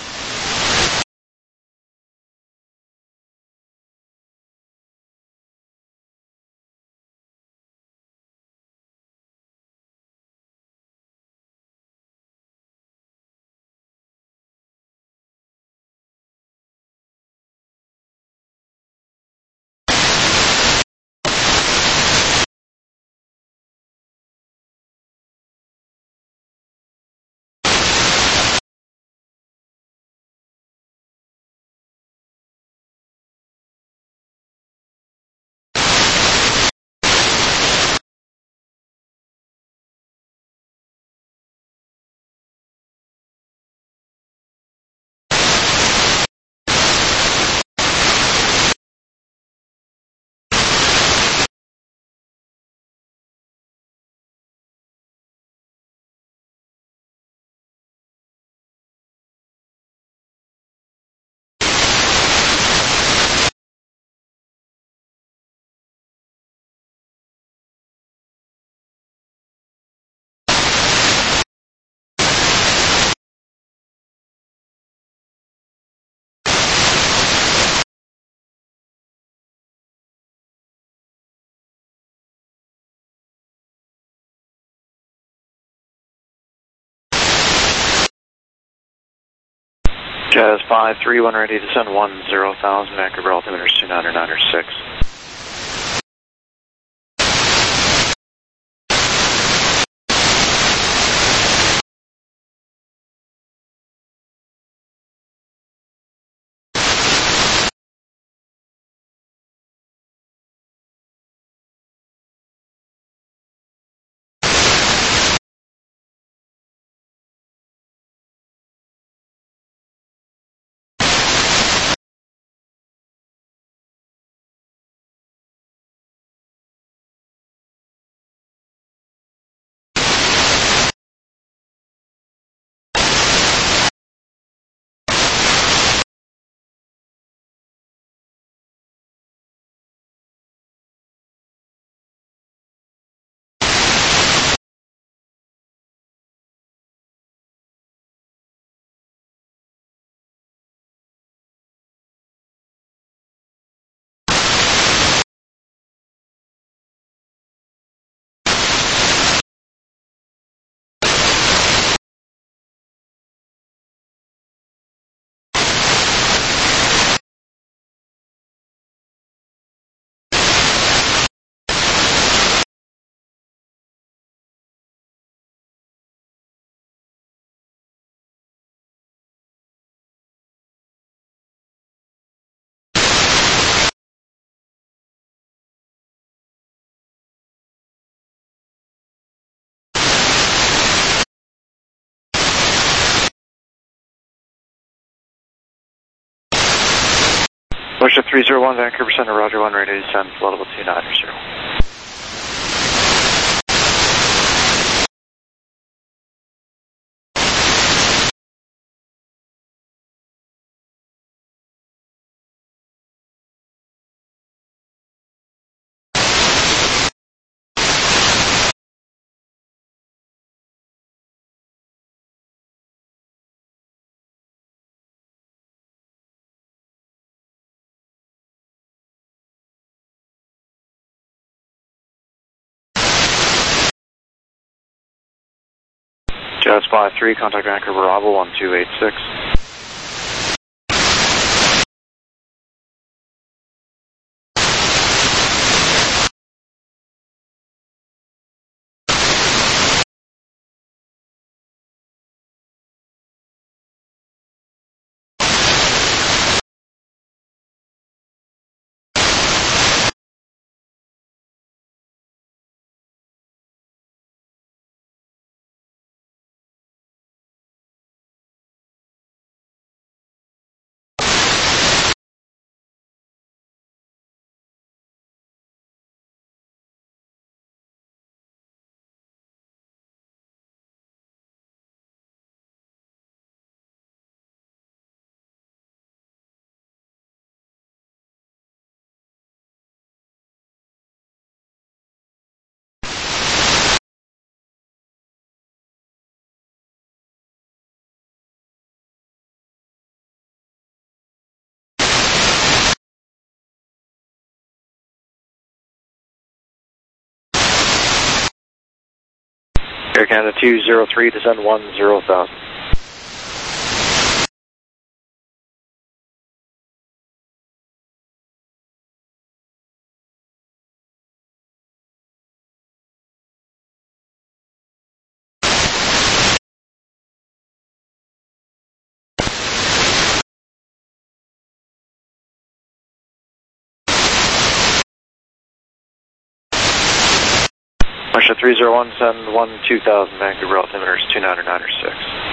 Jazz five three one, ready to send one zero thousand, Vancouver altimeter is two nine nine six. Russia three zero one, Vancouver Center, Roger one, ready to descend, flow level two nine zero. Jazz five three, contact Vancouver Bravo one two eight six. Air Canada two zero three, descend one zero thousand. Russia three zero one, send one two thousand, Vancouver altimeter is two nine nine six.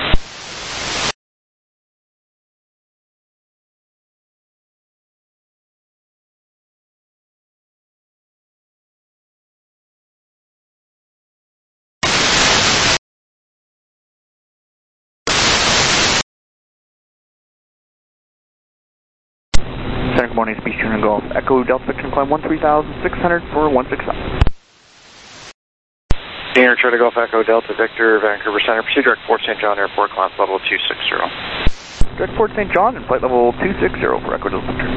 Center, good morning, speech tuner Golf. Echo Delta, can climb one three thousand six hundred for one six seven. Senior Charlie Golf Echo Delta Victor, Vancouver Center, proceed direct Fort Saint John Airport, climb level two six zero. Direct Fort Saint John and flight level two six zero for Echo Delta Victor.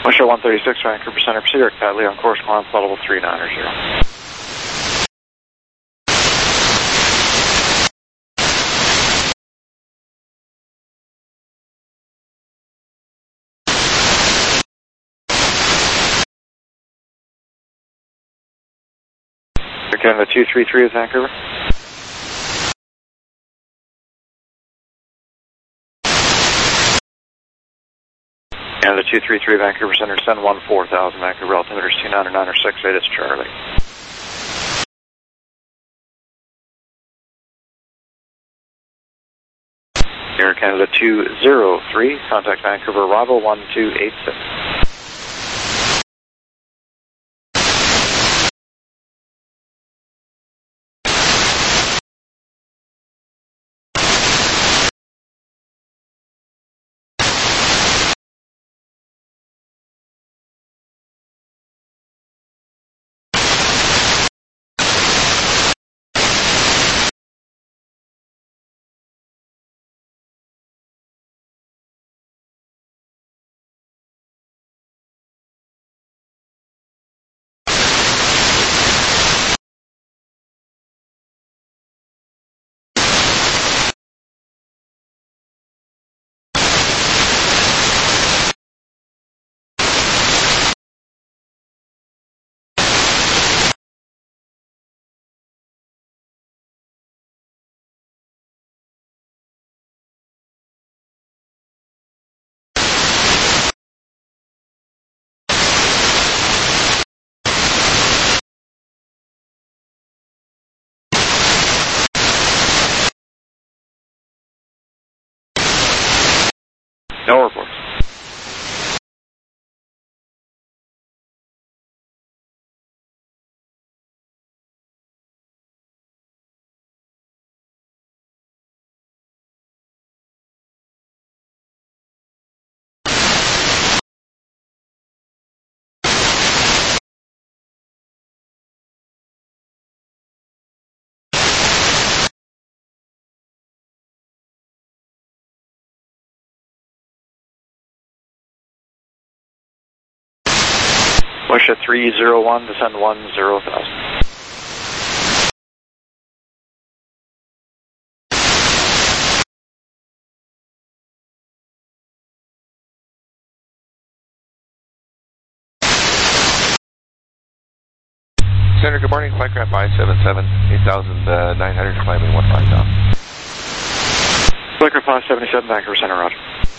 Moisture one thirty-six, Vancouver Center, proceed direct Padley on course, climb flight level three nine zero. Canada two three three is Vancouver. Canada two three three, Vancouver Center, send one four thousand, Vancouver altimeter is two nine nine six eight, it's Charlie. Air Canada two zero three, contact Vancouver, arrival one two eight six. No reports. Moisture three zero one, descend one zero thousand. Center, good morning, Flightcraft five seven seven, eight thousand nine hundred, climbing one five now. Flightcraft five seventy-seven, Vancouver Center, roger.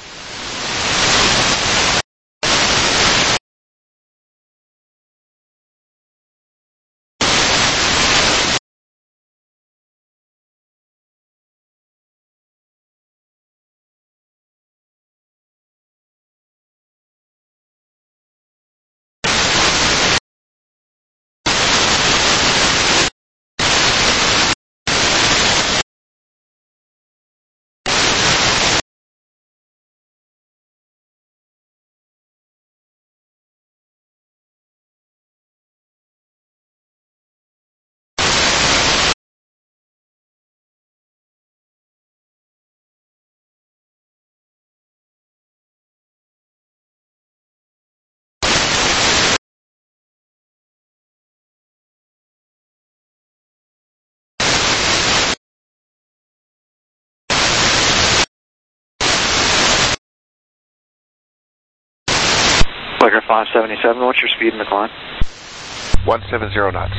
Flightcraft five seventy-seven, what's your speed in the climb? one seventy knots.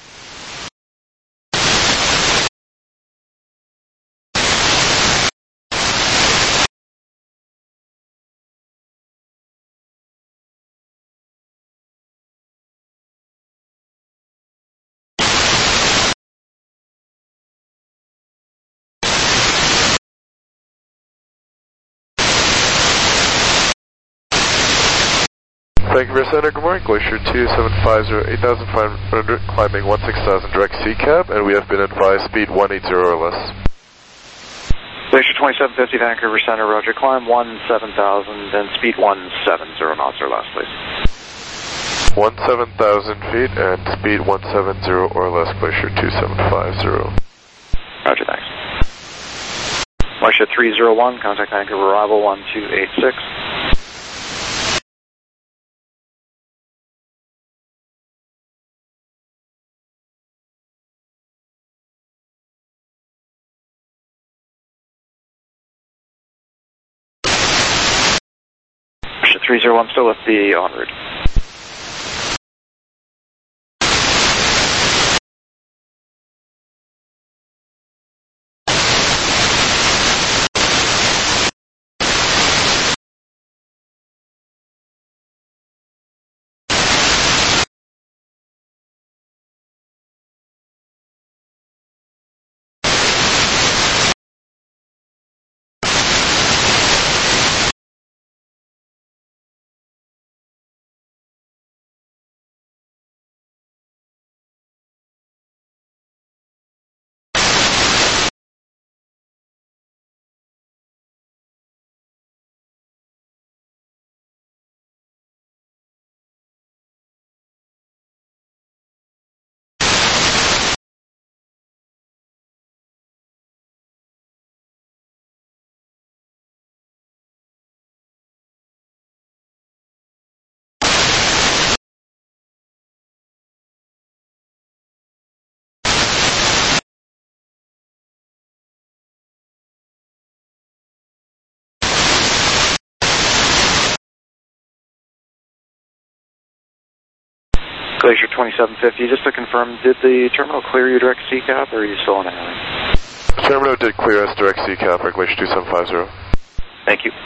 Vancouver Center, good morning, Glacier two seven five zero, eight thousand five hundred, climbing one six thousand, direct C cab, and we have been advised speed one eighty or less. Glacier twenty-seven fifty, Vancouver Center, roger, climb one seven thousand, and speed one seven zero knots or less, please. one seven thousand feet, and speed one seven zero or less, Glacier two seven five zero. Roger, thanks. Moisture three zero one, contact Vancouver, arrival one two eight six. three zero one still with the en route. Glacier twenty-seven fifty, just to confirm, did the terminal clear your direct C CAP, or are you still on handling? Terminal did clear us direct C CAP for Glacier two seven five zero. Thank you.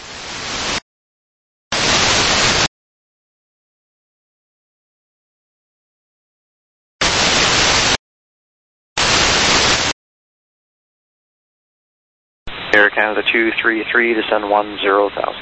Air Canada two three three, descend one zero thousand.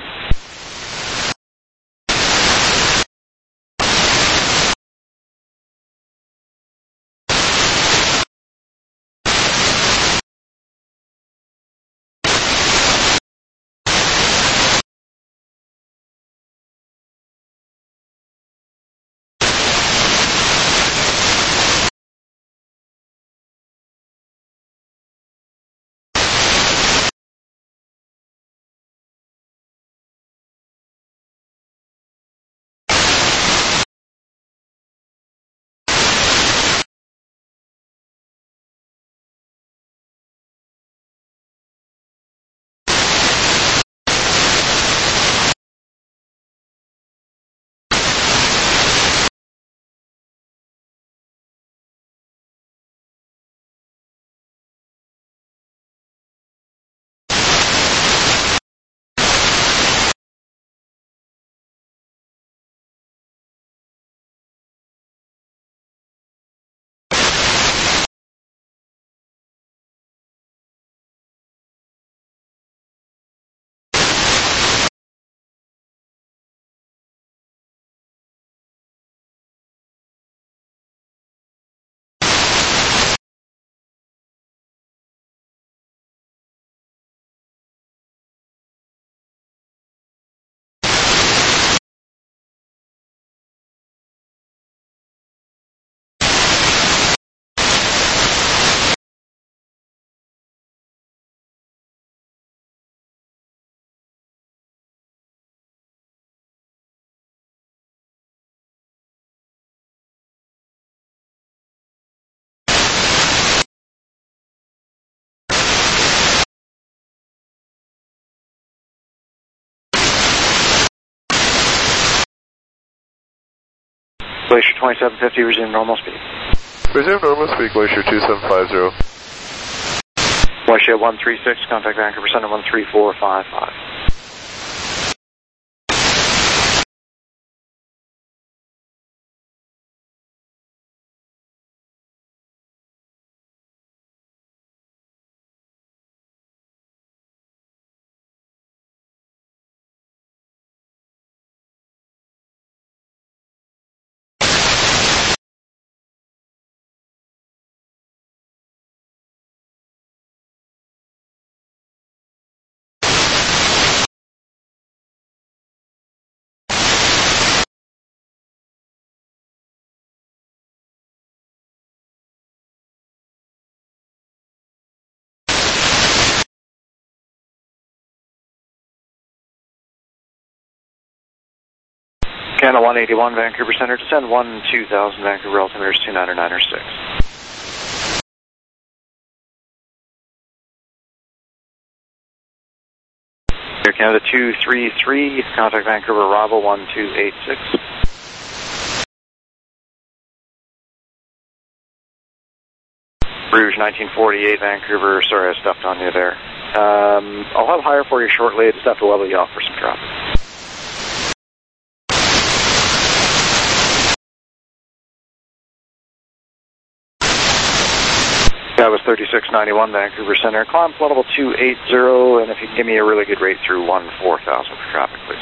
Glacier twenty-seven fifty, resume normal speed. Resume normal speed, Glacier two seven five zero. Glacier one three six, contact Vancouver Center one three four five five. Canada one eighty-one, Vancouver Center, descend one two thousand, Vancouver altimeters two nine nine six. Air Canada two three three, contact Vancouver Bravo one two eight six. Rouge nineteen forty-eight, Vancouver, sorry I stuffed on you there. Um, I'll have higher for you shortly, I just have to level you off for some traffic. That was thirty-six ninety-one, Vancouver Center. Climb level two eighty, and if you can give me a really good rate through one four thousand for traffic, please.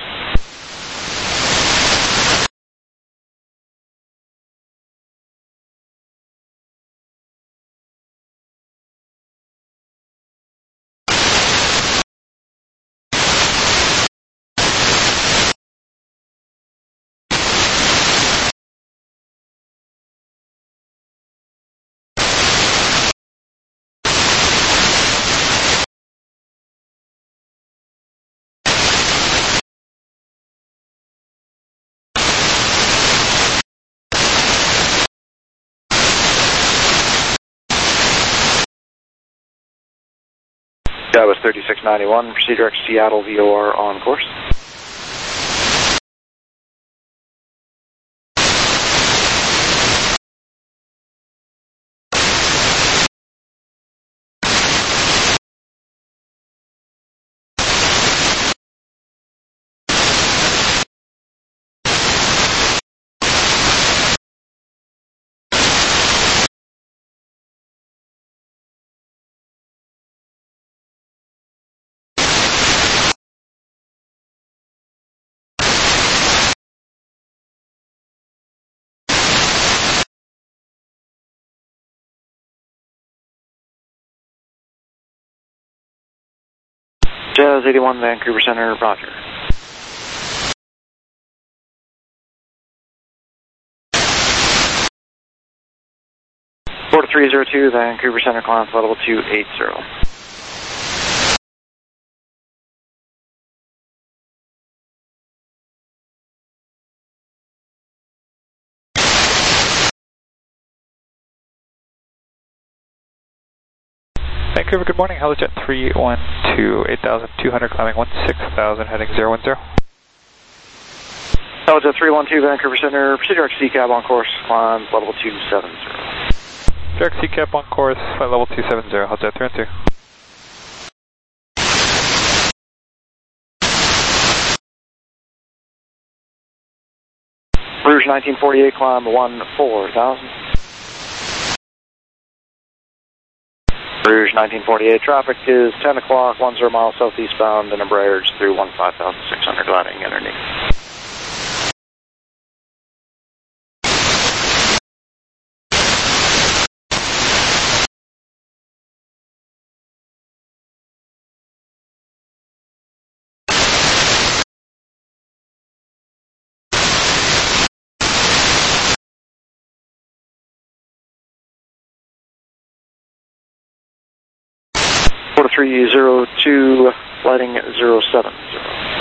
That was thirty-six ninety-one, proceed direct Seattle V O R on course. Jazz eighty-one, Vancouver Center, roger. four three zero two, Vancouver Center, climb level two eighty. Vancouver, good morning. Helijet three one two, eight thousand two hundred, climbing one six thousand, heading zero one zero. Helijet three one two, Vancouver Center, proceed direct C cab on course, climb level two seventy. Direct C cab on course, flight level two seventy, Helijet three one two. Rouge nineteen forty-eight, climb one four thousand. Rouge nineteen forty-eight, traffic is ten o'clock, one zero miles southeastbound, and Embraers through one five thousand six hundred, landing underneath. four three zero two, lighting zero seven zero.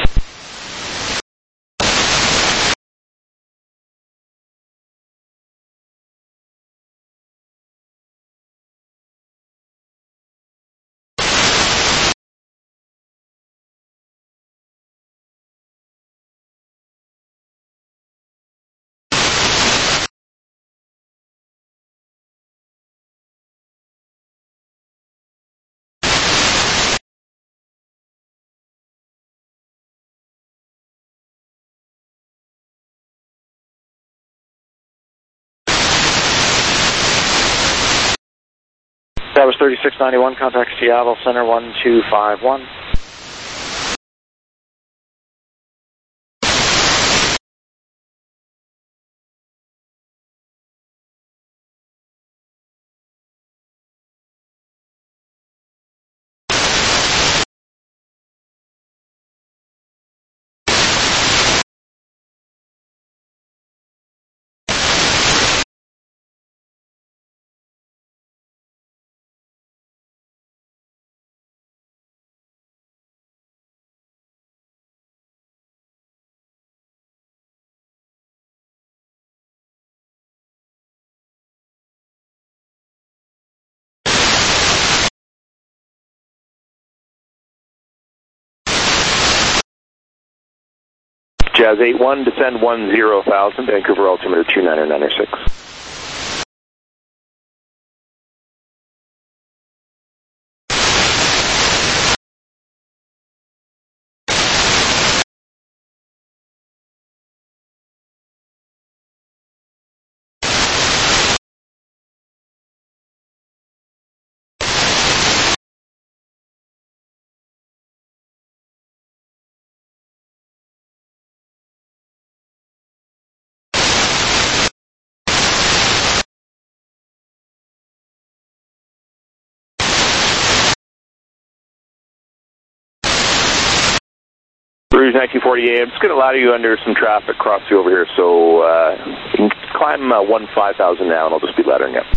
That was thirty-six ninety-one, contact Seattle Center one two five one. Jazz eight one, descend one zero thousand, Vancouver altimeter two nine nine six. Rouge nineteen forty-eight, I'm just going to ladder you under some traffic cross you over here, so uh, you can climb uh, one five thousand now and I'll just be laddering up.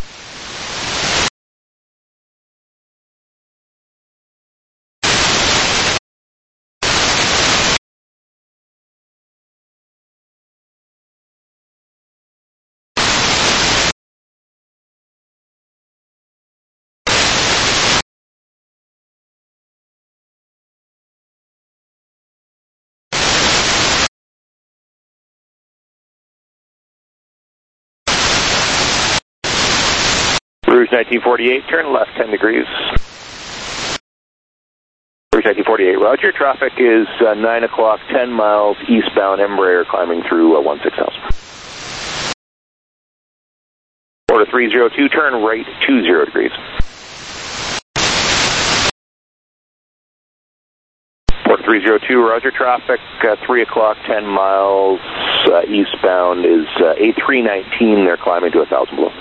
Rouge nineteen forty-eight, turn left ten degrees. Rouge nineteen forty-eight, roger. Traffic is uh, nine o'clock, ten miles eastbound, Embraer climbing through uh, one six thousand. Order three zero two, turn right two zero degrees. Order three zero two, roger. Traffic uh, three o'clock, ten miles uh, eastbound is uh, A three nineteen, they're climbing to one thousand below.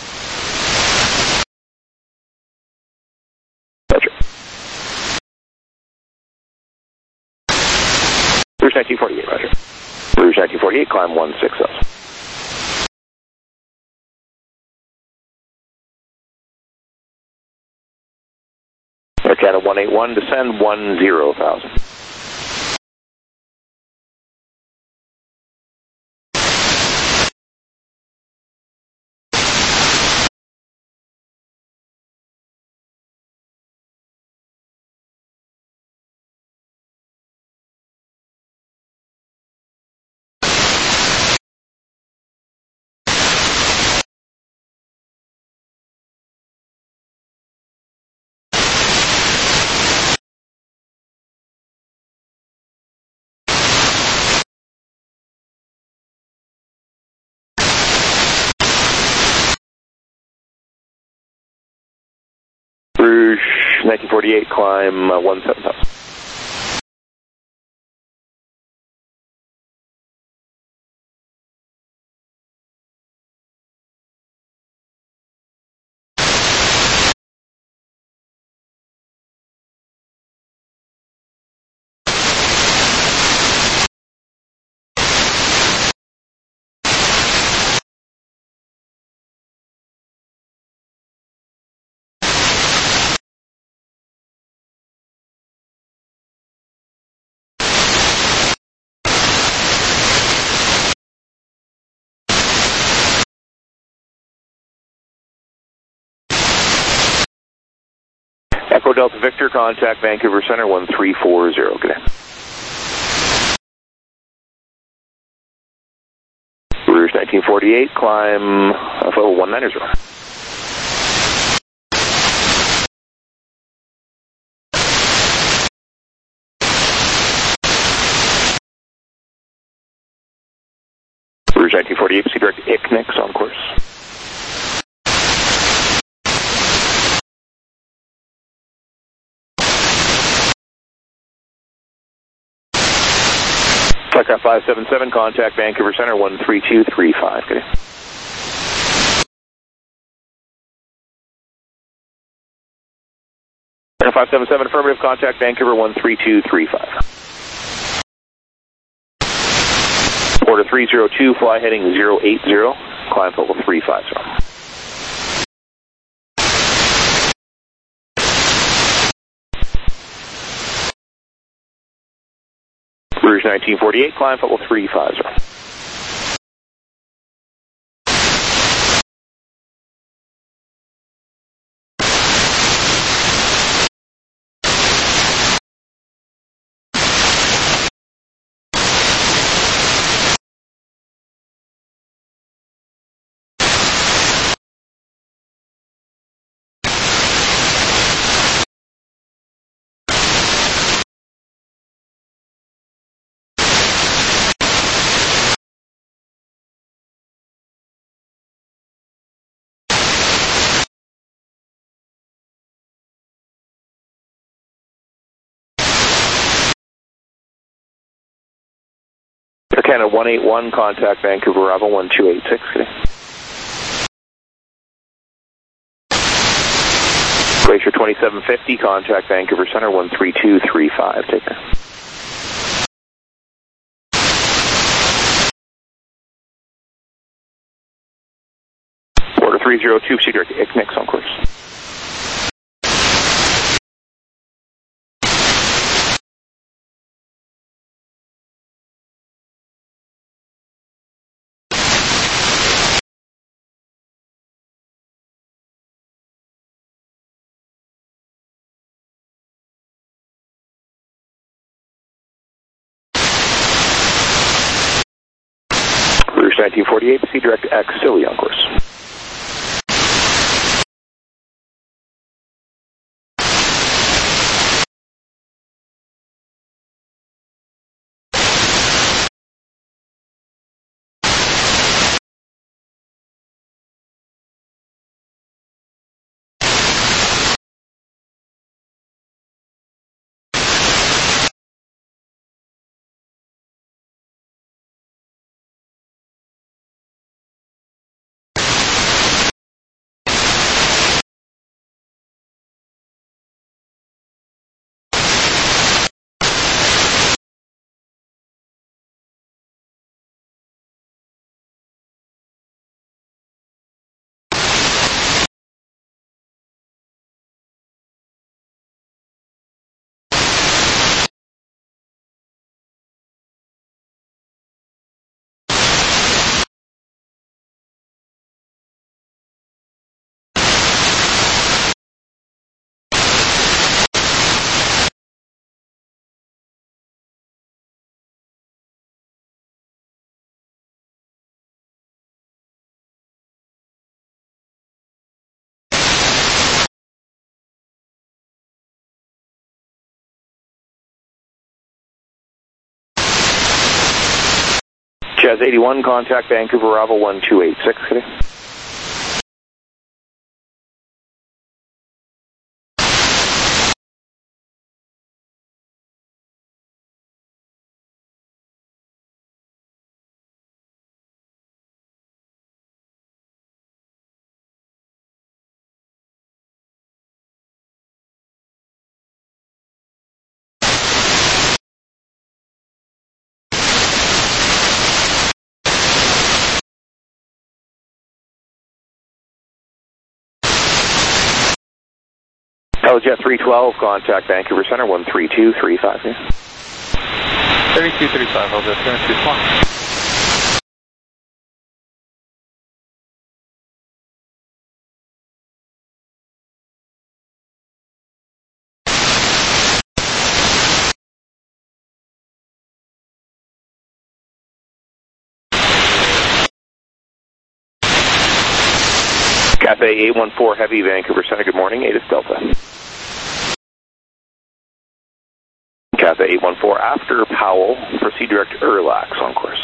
Rouge nineteen forty-eight, roger. Rouge nineteen forty-eight, climb one six thousand. Air Canada one eight one, descend one zero thousand. Rouge nineteen forty-eight, climb uh, one seven thousand. Echo Delta Victor, contact Vancouver Center one three four zero. Good day. Rouge nineteen forty-eight, climb uh, level one nine zero. Rouge nineteen forty-eight, proceed direct I C N I X on course. Flightcraft five seven seven, contact Vancouver Center one three two three five. Good day. five seven seven, affirmative, contact Vancouver one three two three five. Order three zero two, fly heading zero eight zero, climb level three five zero. Rouge nineteen forty-eight, climb level three five zero. Canada one eight one, contact Vancouver Bravo one two eight six. Glacier twenty-seven fifty, contact Vancouver Center one three two three five. Take care. Order three zero two, proceed direct to I C N I X on course. nineteen forty-eight, proceed direct to Axilly on course. Chaz eighty-one, contact Vancouver Bravo one two eight six. Okay. Helijet three twelve, contact Vancouver Center one three two three five. thirty-two thirty-five, Helijet two two one. Cafe eight one four Heavy, Vancouver Center, good morning, ATIS Delta. Cafe eight one four after Powell, proceed direct to Erlax on course.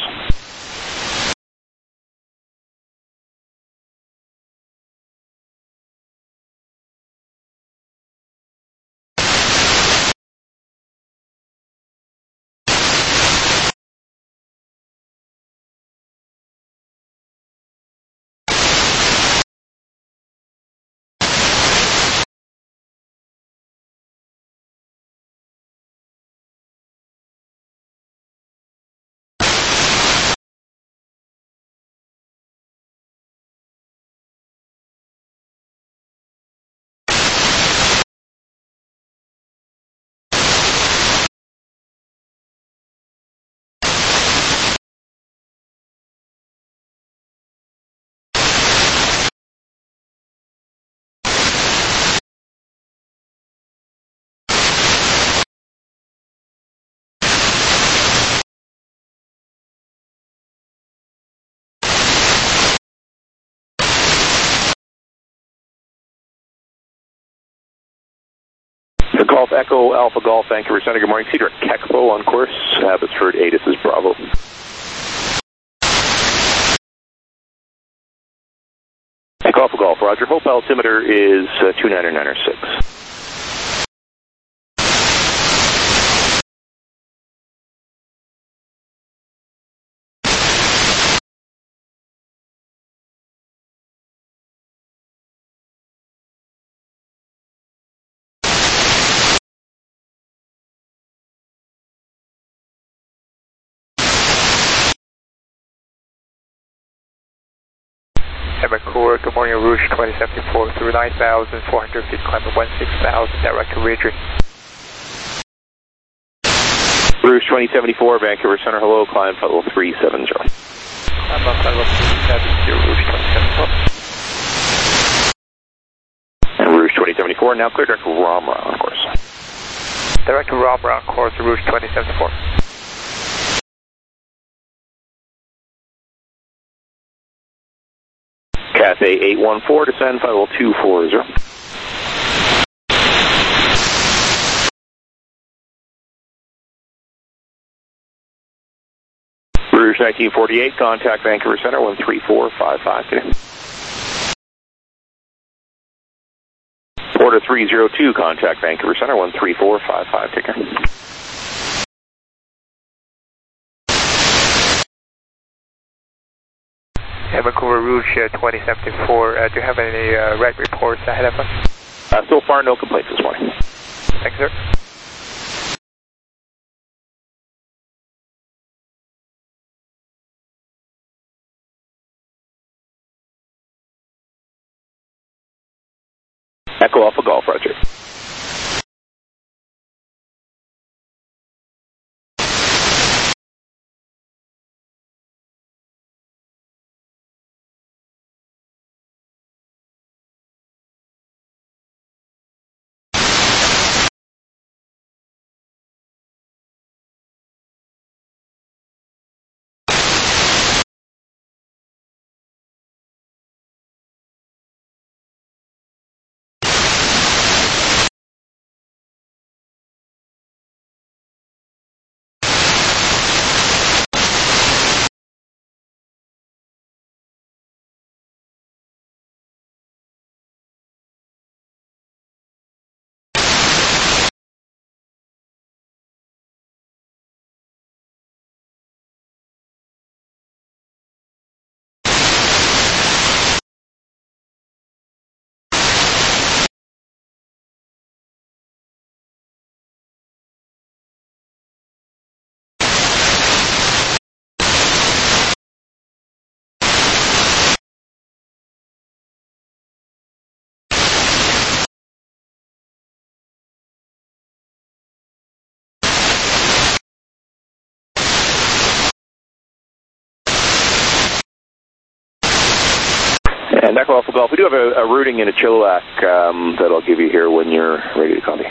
Golf Echo Alpha Golf, Vancouver Center, good morning. Cedar Kekpo on course. Abbotsford, ATIS is Bravo. Echo Alpha Golf, Roger. Hope altimeter is uh, two nine nine six. Vancouver, good morning, Rouge twenty seventy-four through nine thousand four hundred feet, climbing one six thousand, direct to Ridgeway. Rouge twenty seventy-four, Vancouver Center, hello, climb level three seven zero. I'm on level three seven zero, Rouge twenty seventy-four. And Rouge twenty seventy-four, now clear direct to Ramra on course. Direct to Ramra on course, Rouge twenty seventy-four. Cathay eight one four, descend five level two four zero. Rouge nineteen forty-eight, contact Vancouver Center, one three four five five today. Order three zero two, contact Vancouver Center, one three four five five, take care. Yeah, Vancouver Rouge uh, twenty seventy-four, uh, do you have any uh, red reports ahead of us? Uh, so far, no complaints this morning. Thanks, sir. Echo Alpha Golf, Roger. And Echo Alpha Golf, we do have a, a routing into Chilliwack um, that I'll give you here when you're ready to copy.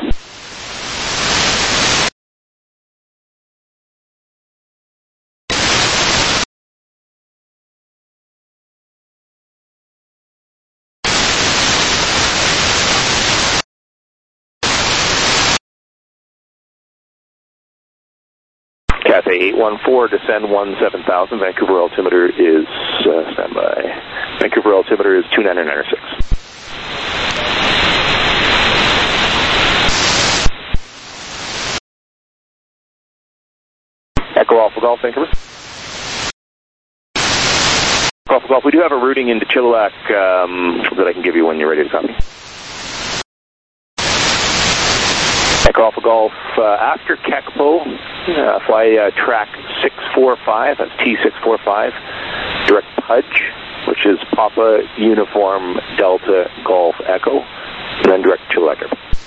Cathay eight one four, descend one seven thousand, Vancouver altimeter is, uh, standby. Vancouver altimeter is two nine nine six. Echo Alpha Golf, Vancouver. Echo Alpha Golf, we do have a routing into Chilliwack um, that I can give you when you're ready to copy. Echo Alpha Golf, uh, after Kekpo, uh, fly uh, track six four five, that's T six four five, direct Pudge, which is Papa Uniform Delta Golf Echo, and then direct Chilliwack.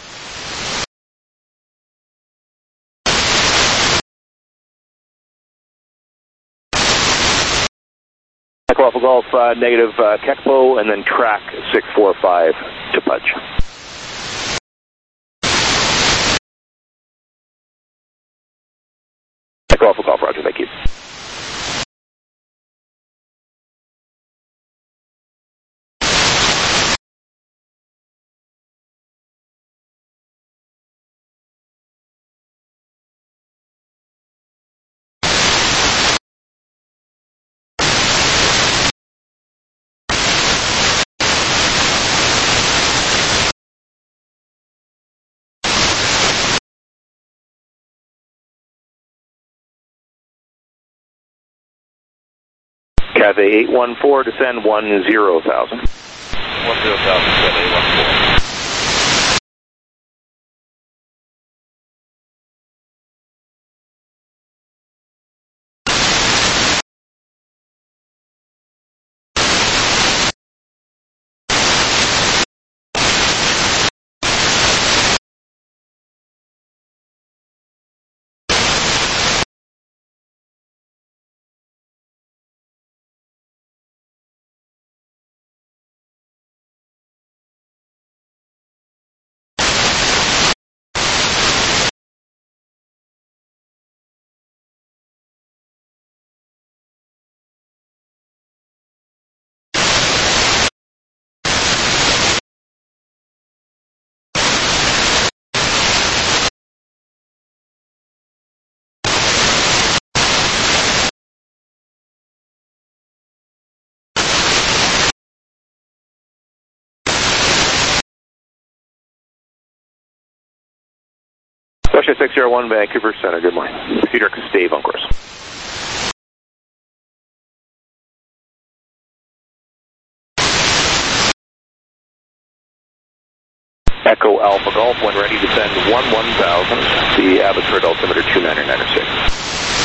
Echo Alpha Golf, uh, negative uh, Kekpo, and then track six four five to Pudge. Echo Alpha Golf, Roger, thank you. Cathay eight one four, descend one zero thousand. one zero thousand, Cathay eight one four. Russia six zero one, Vancouver Center, good morning. Proceed direct Dave on course. Echo Alpha Golf, when ready, descend one one thousand, the Abbotsford altimeter two nine nine six.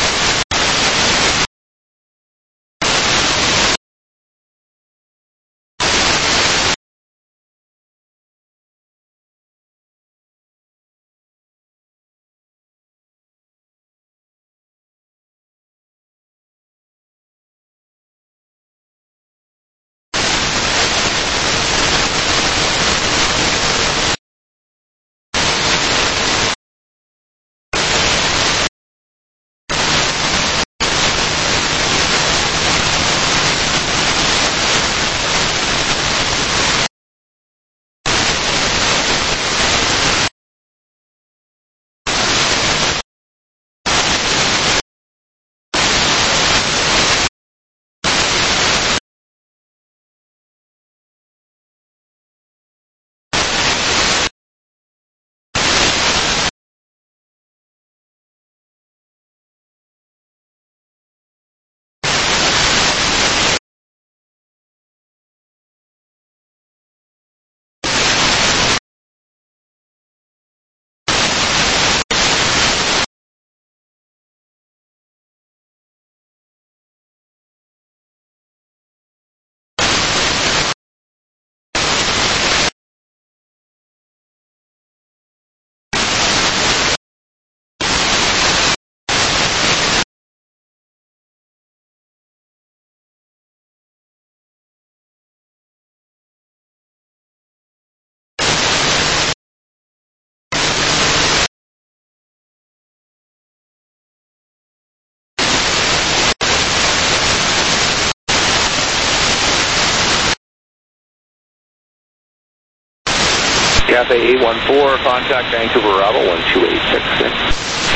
Cafe eight one four, contact Vancouver Bravo one two eight six six.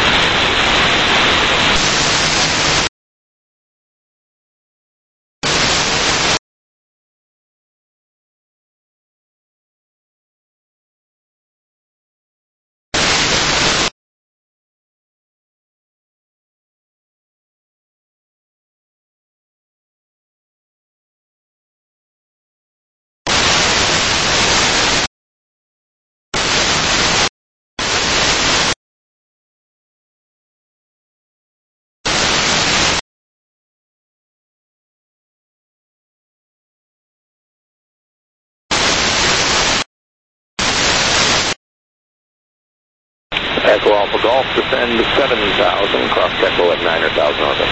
Echo Alpha Golf, descend seven thousand, cross Echo at nine thousand orbit.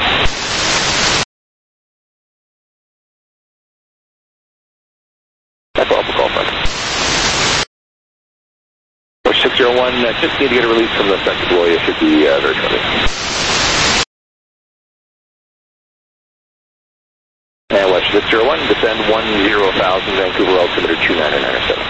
Echo Alpha Golf, right. Push six zero one, uh, just need to get a release from the sector below you, should be uh, very shortly. And West six zero one, descend one zero thousand, Vancouver altimeter two nine nine seven.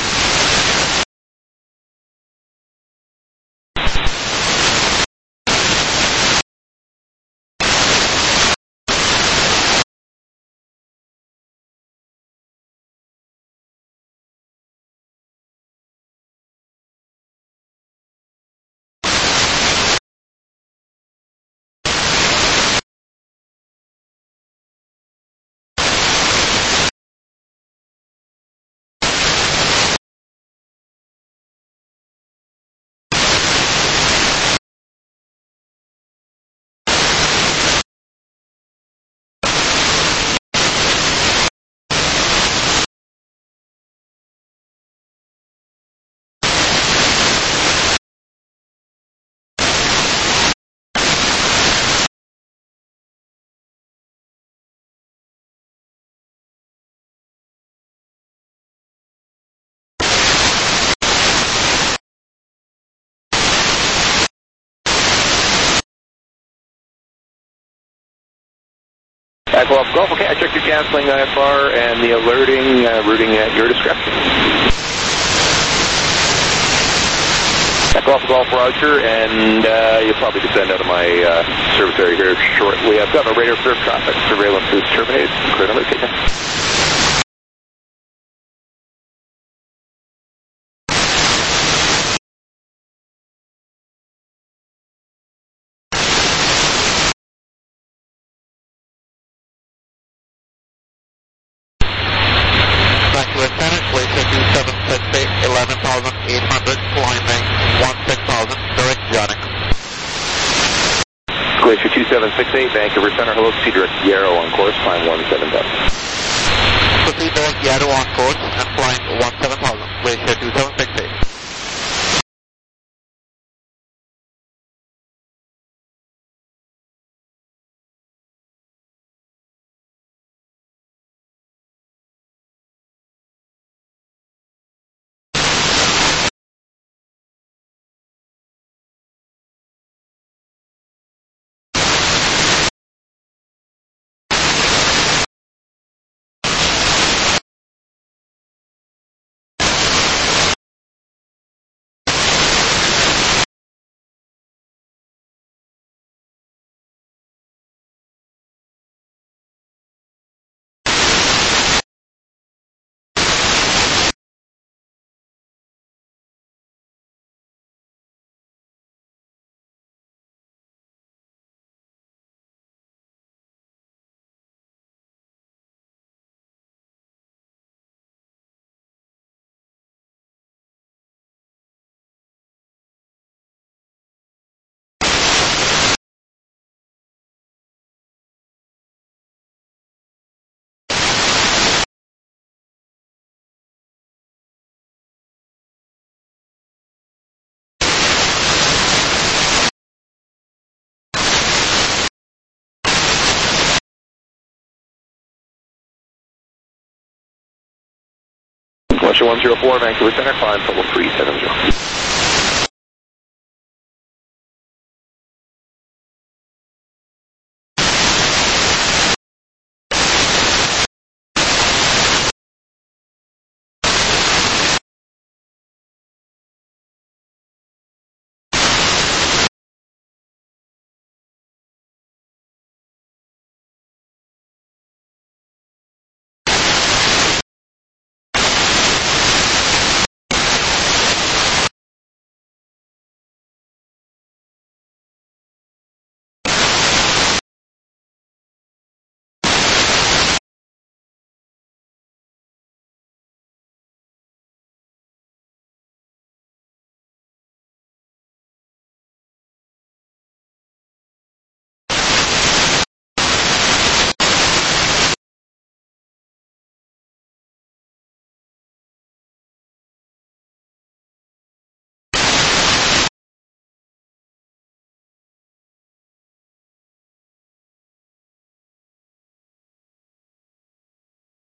Echo Alpha Golf, okay, I checked your canceling I F R and the alerting, uh, routing at your discretion. Echo Alpha Golf, Roger, and uh, you'll probably descend out of my uh, service area here shortly. I've got my radar observed traffic. Surveillance is terminated. Clear number taken. Glacier two seven six eight, Vancouver Center, hello, proceed direct Yarrow on course, climb one seven thousand. Proceed direct Yarrow on course and climb one seven thousand, Glacier two seven six eight. Glacier one zero four, Vancouver Center, climb total three seven zero.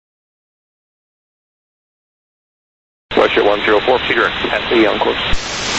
Glacier one zero four, proceed direct Hensley on course.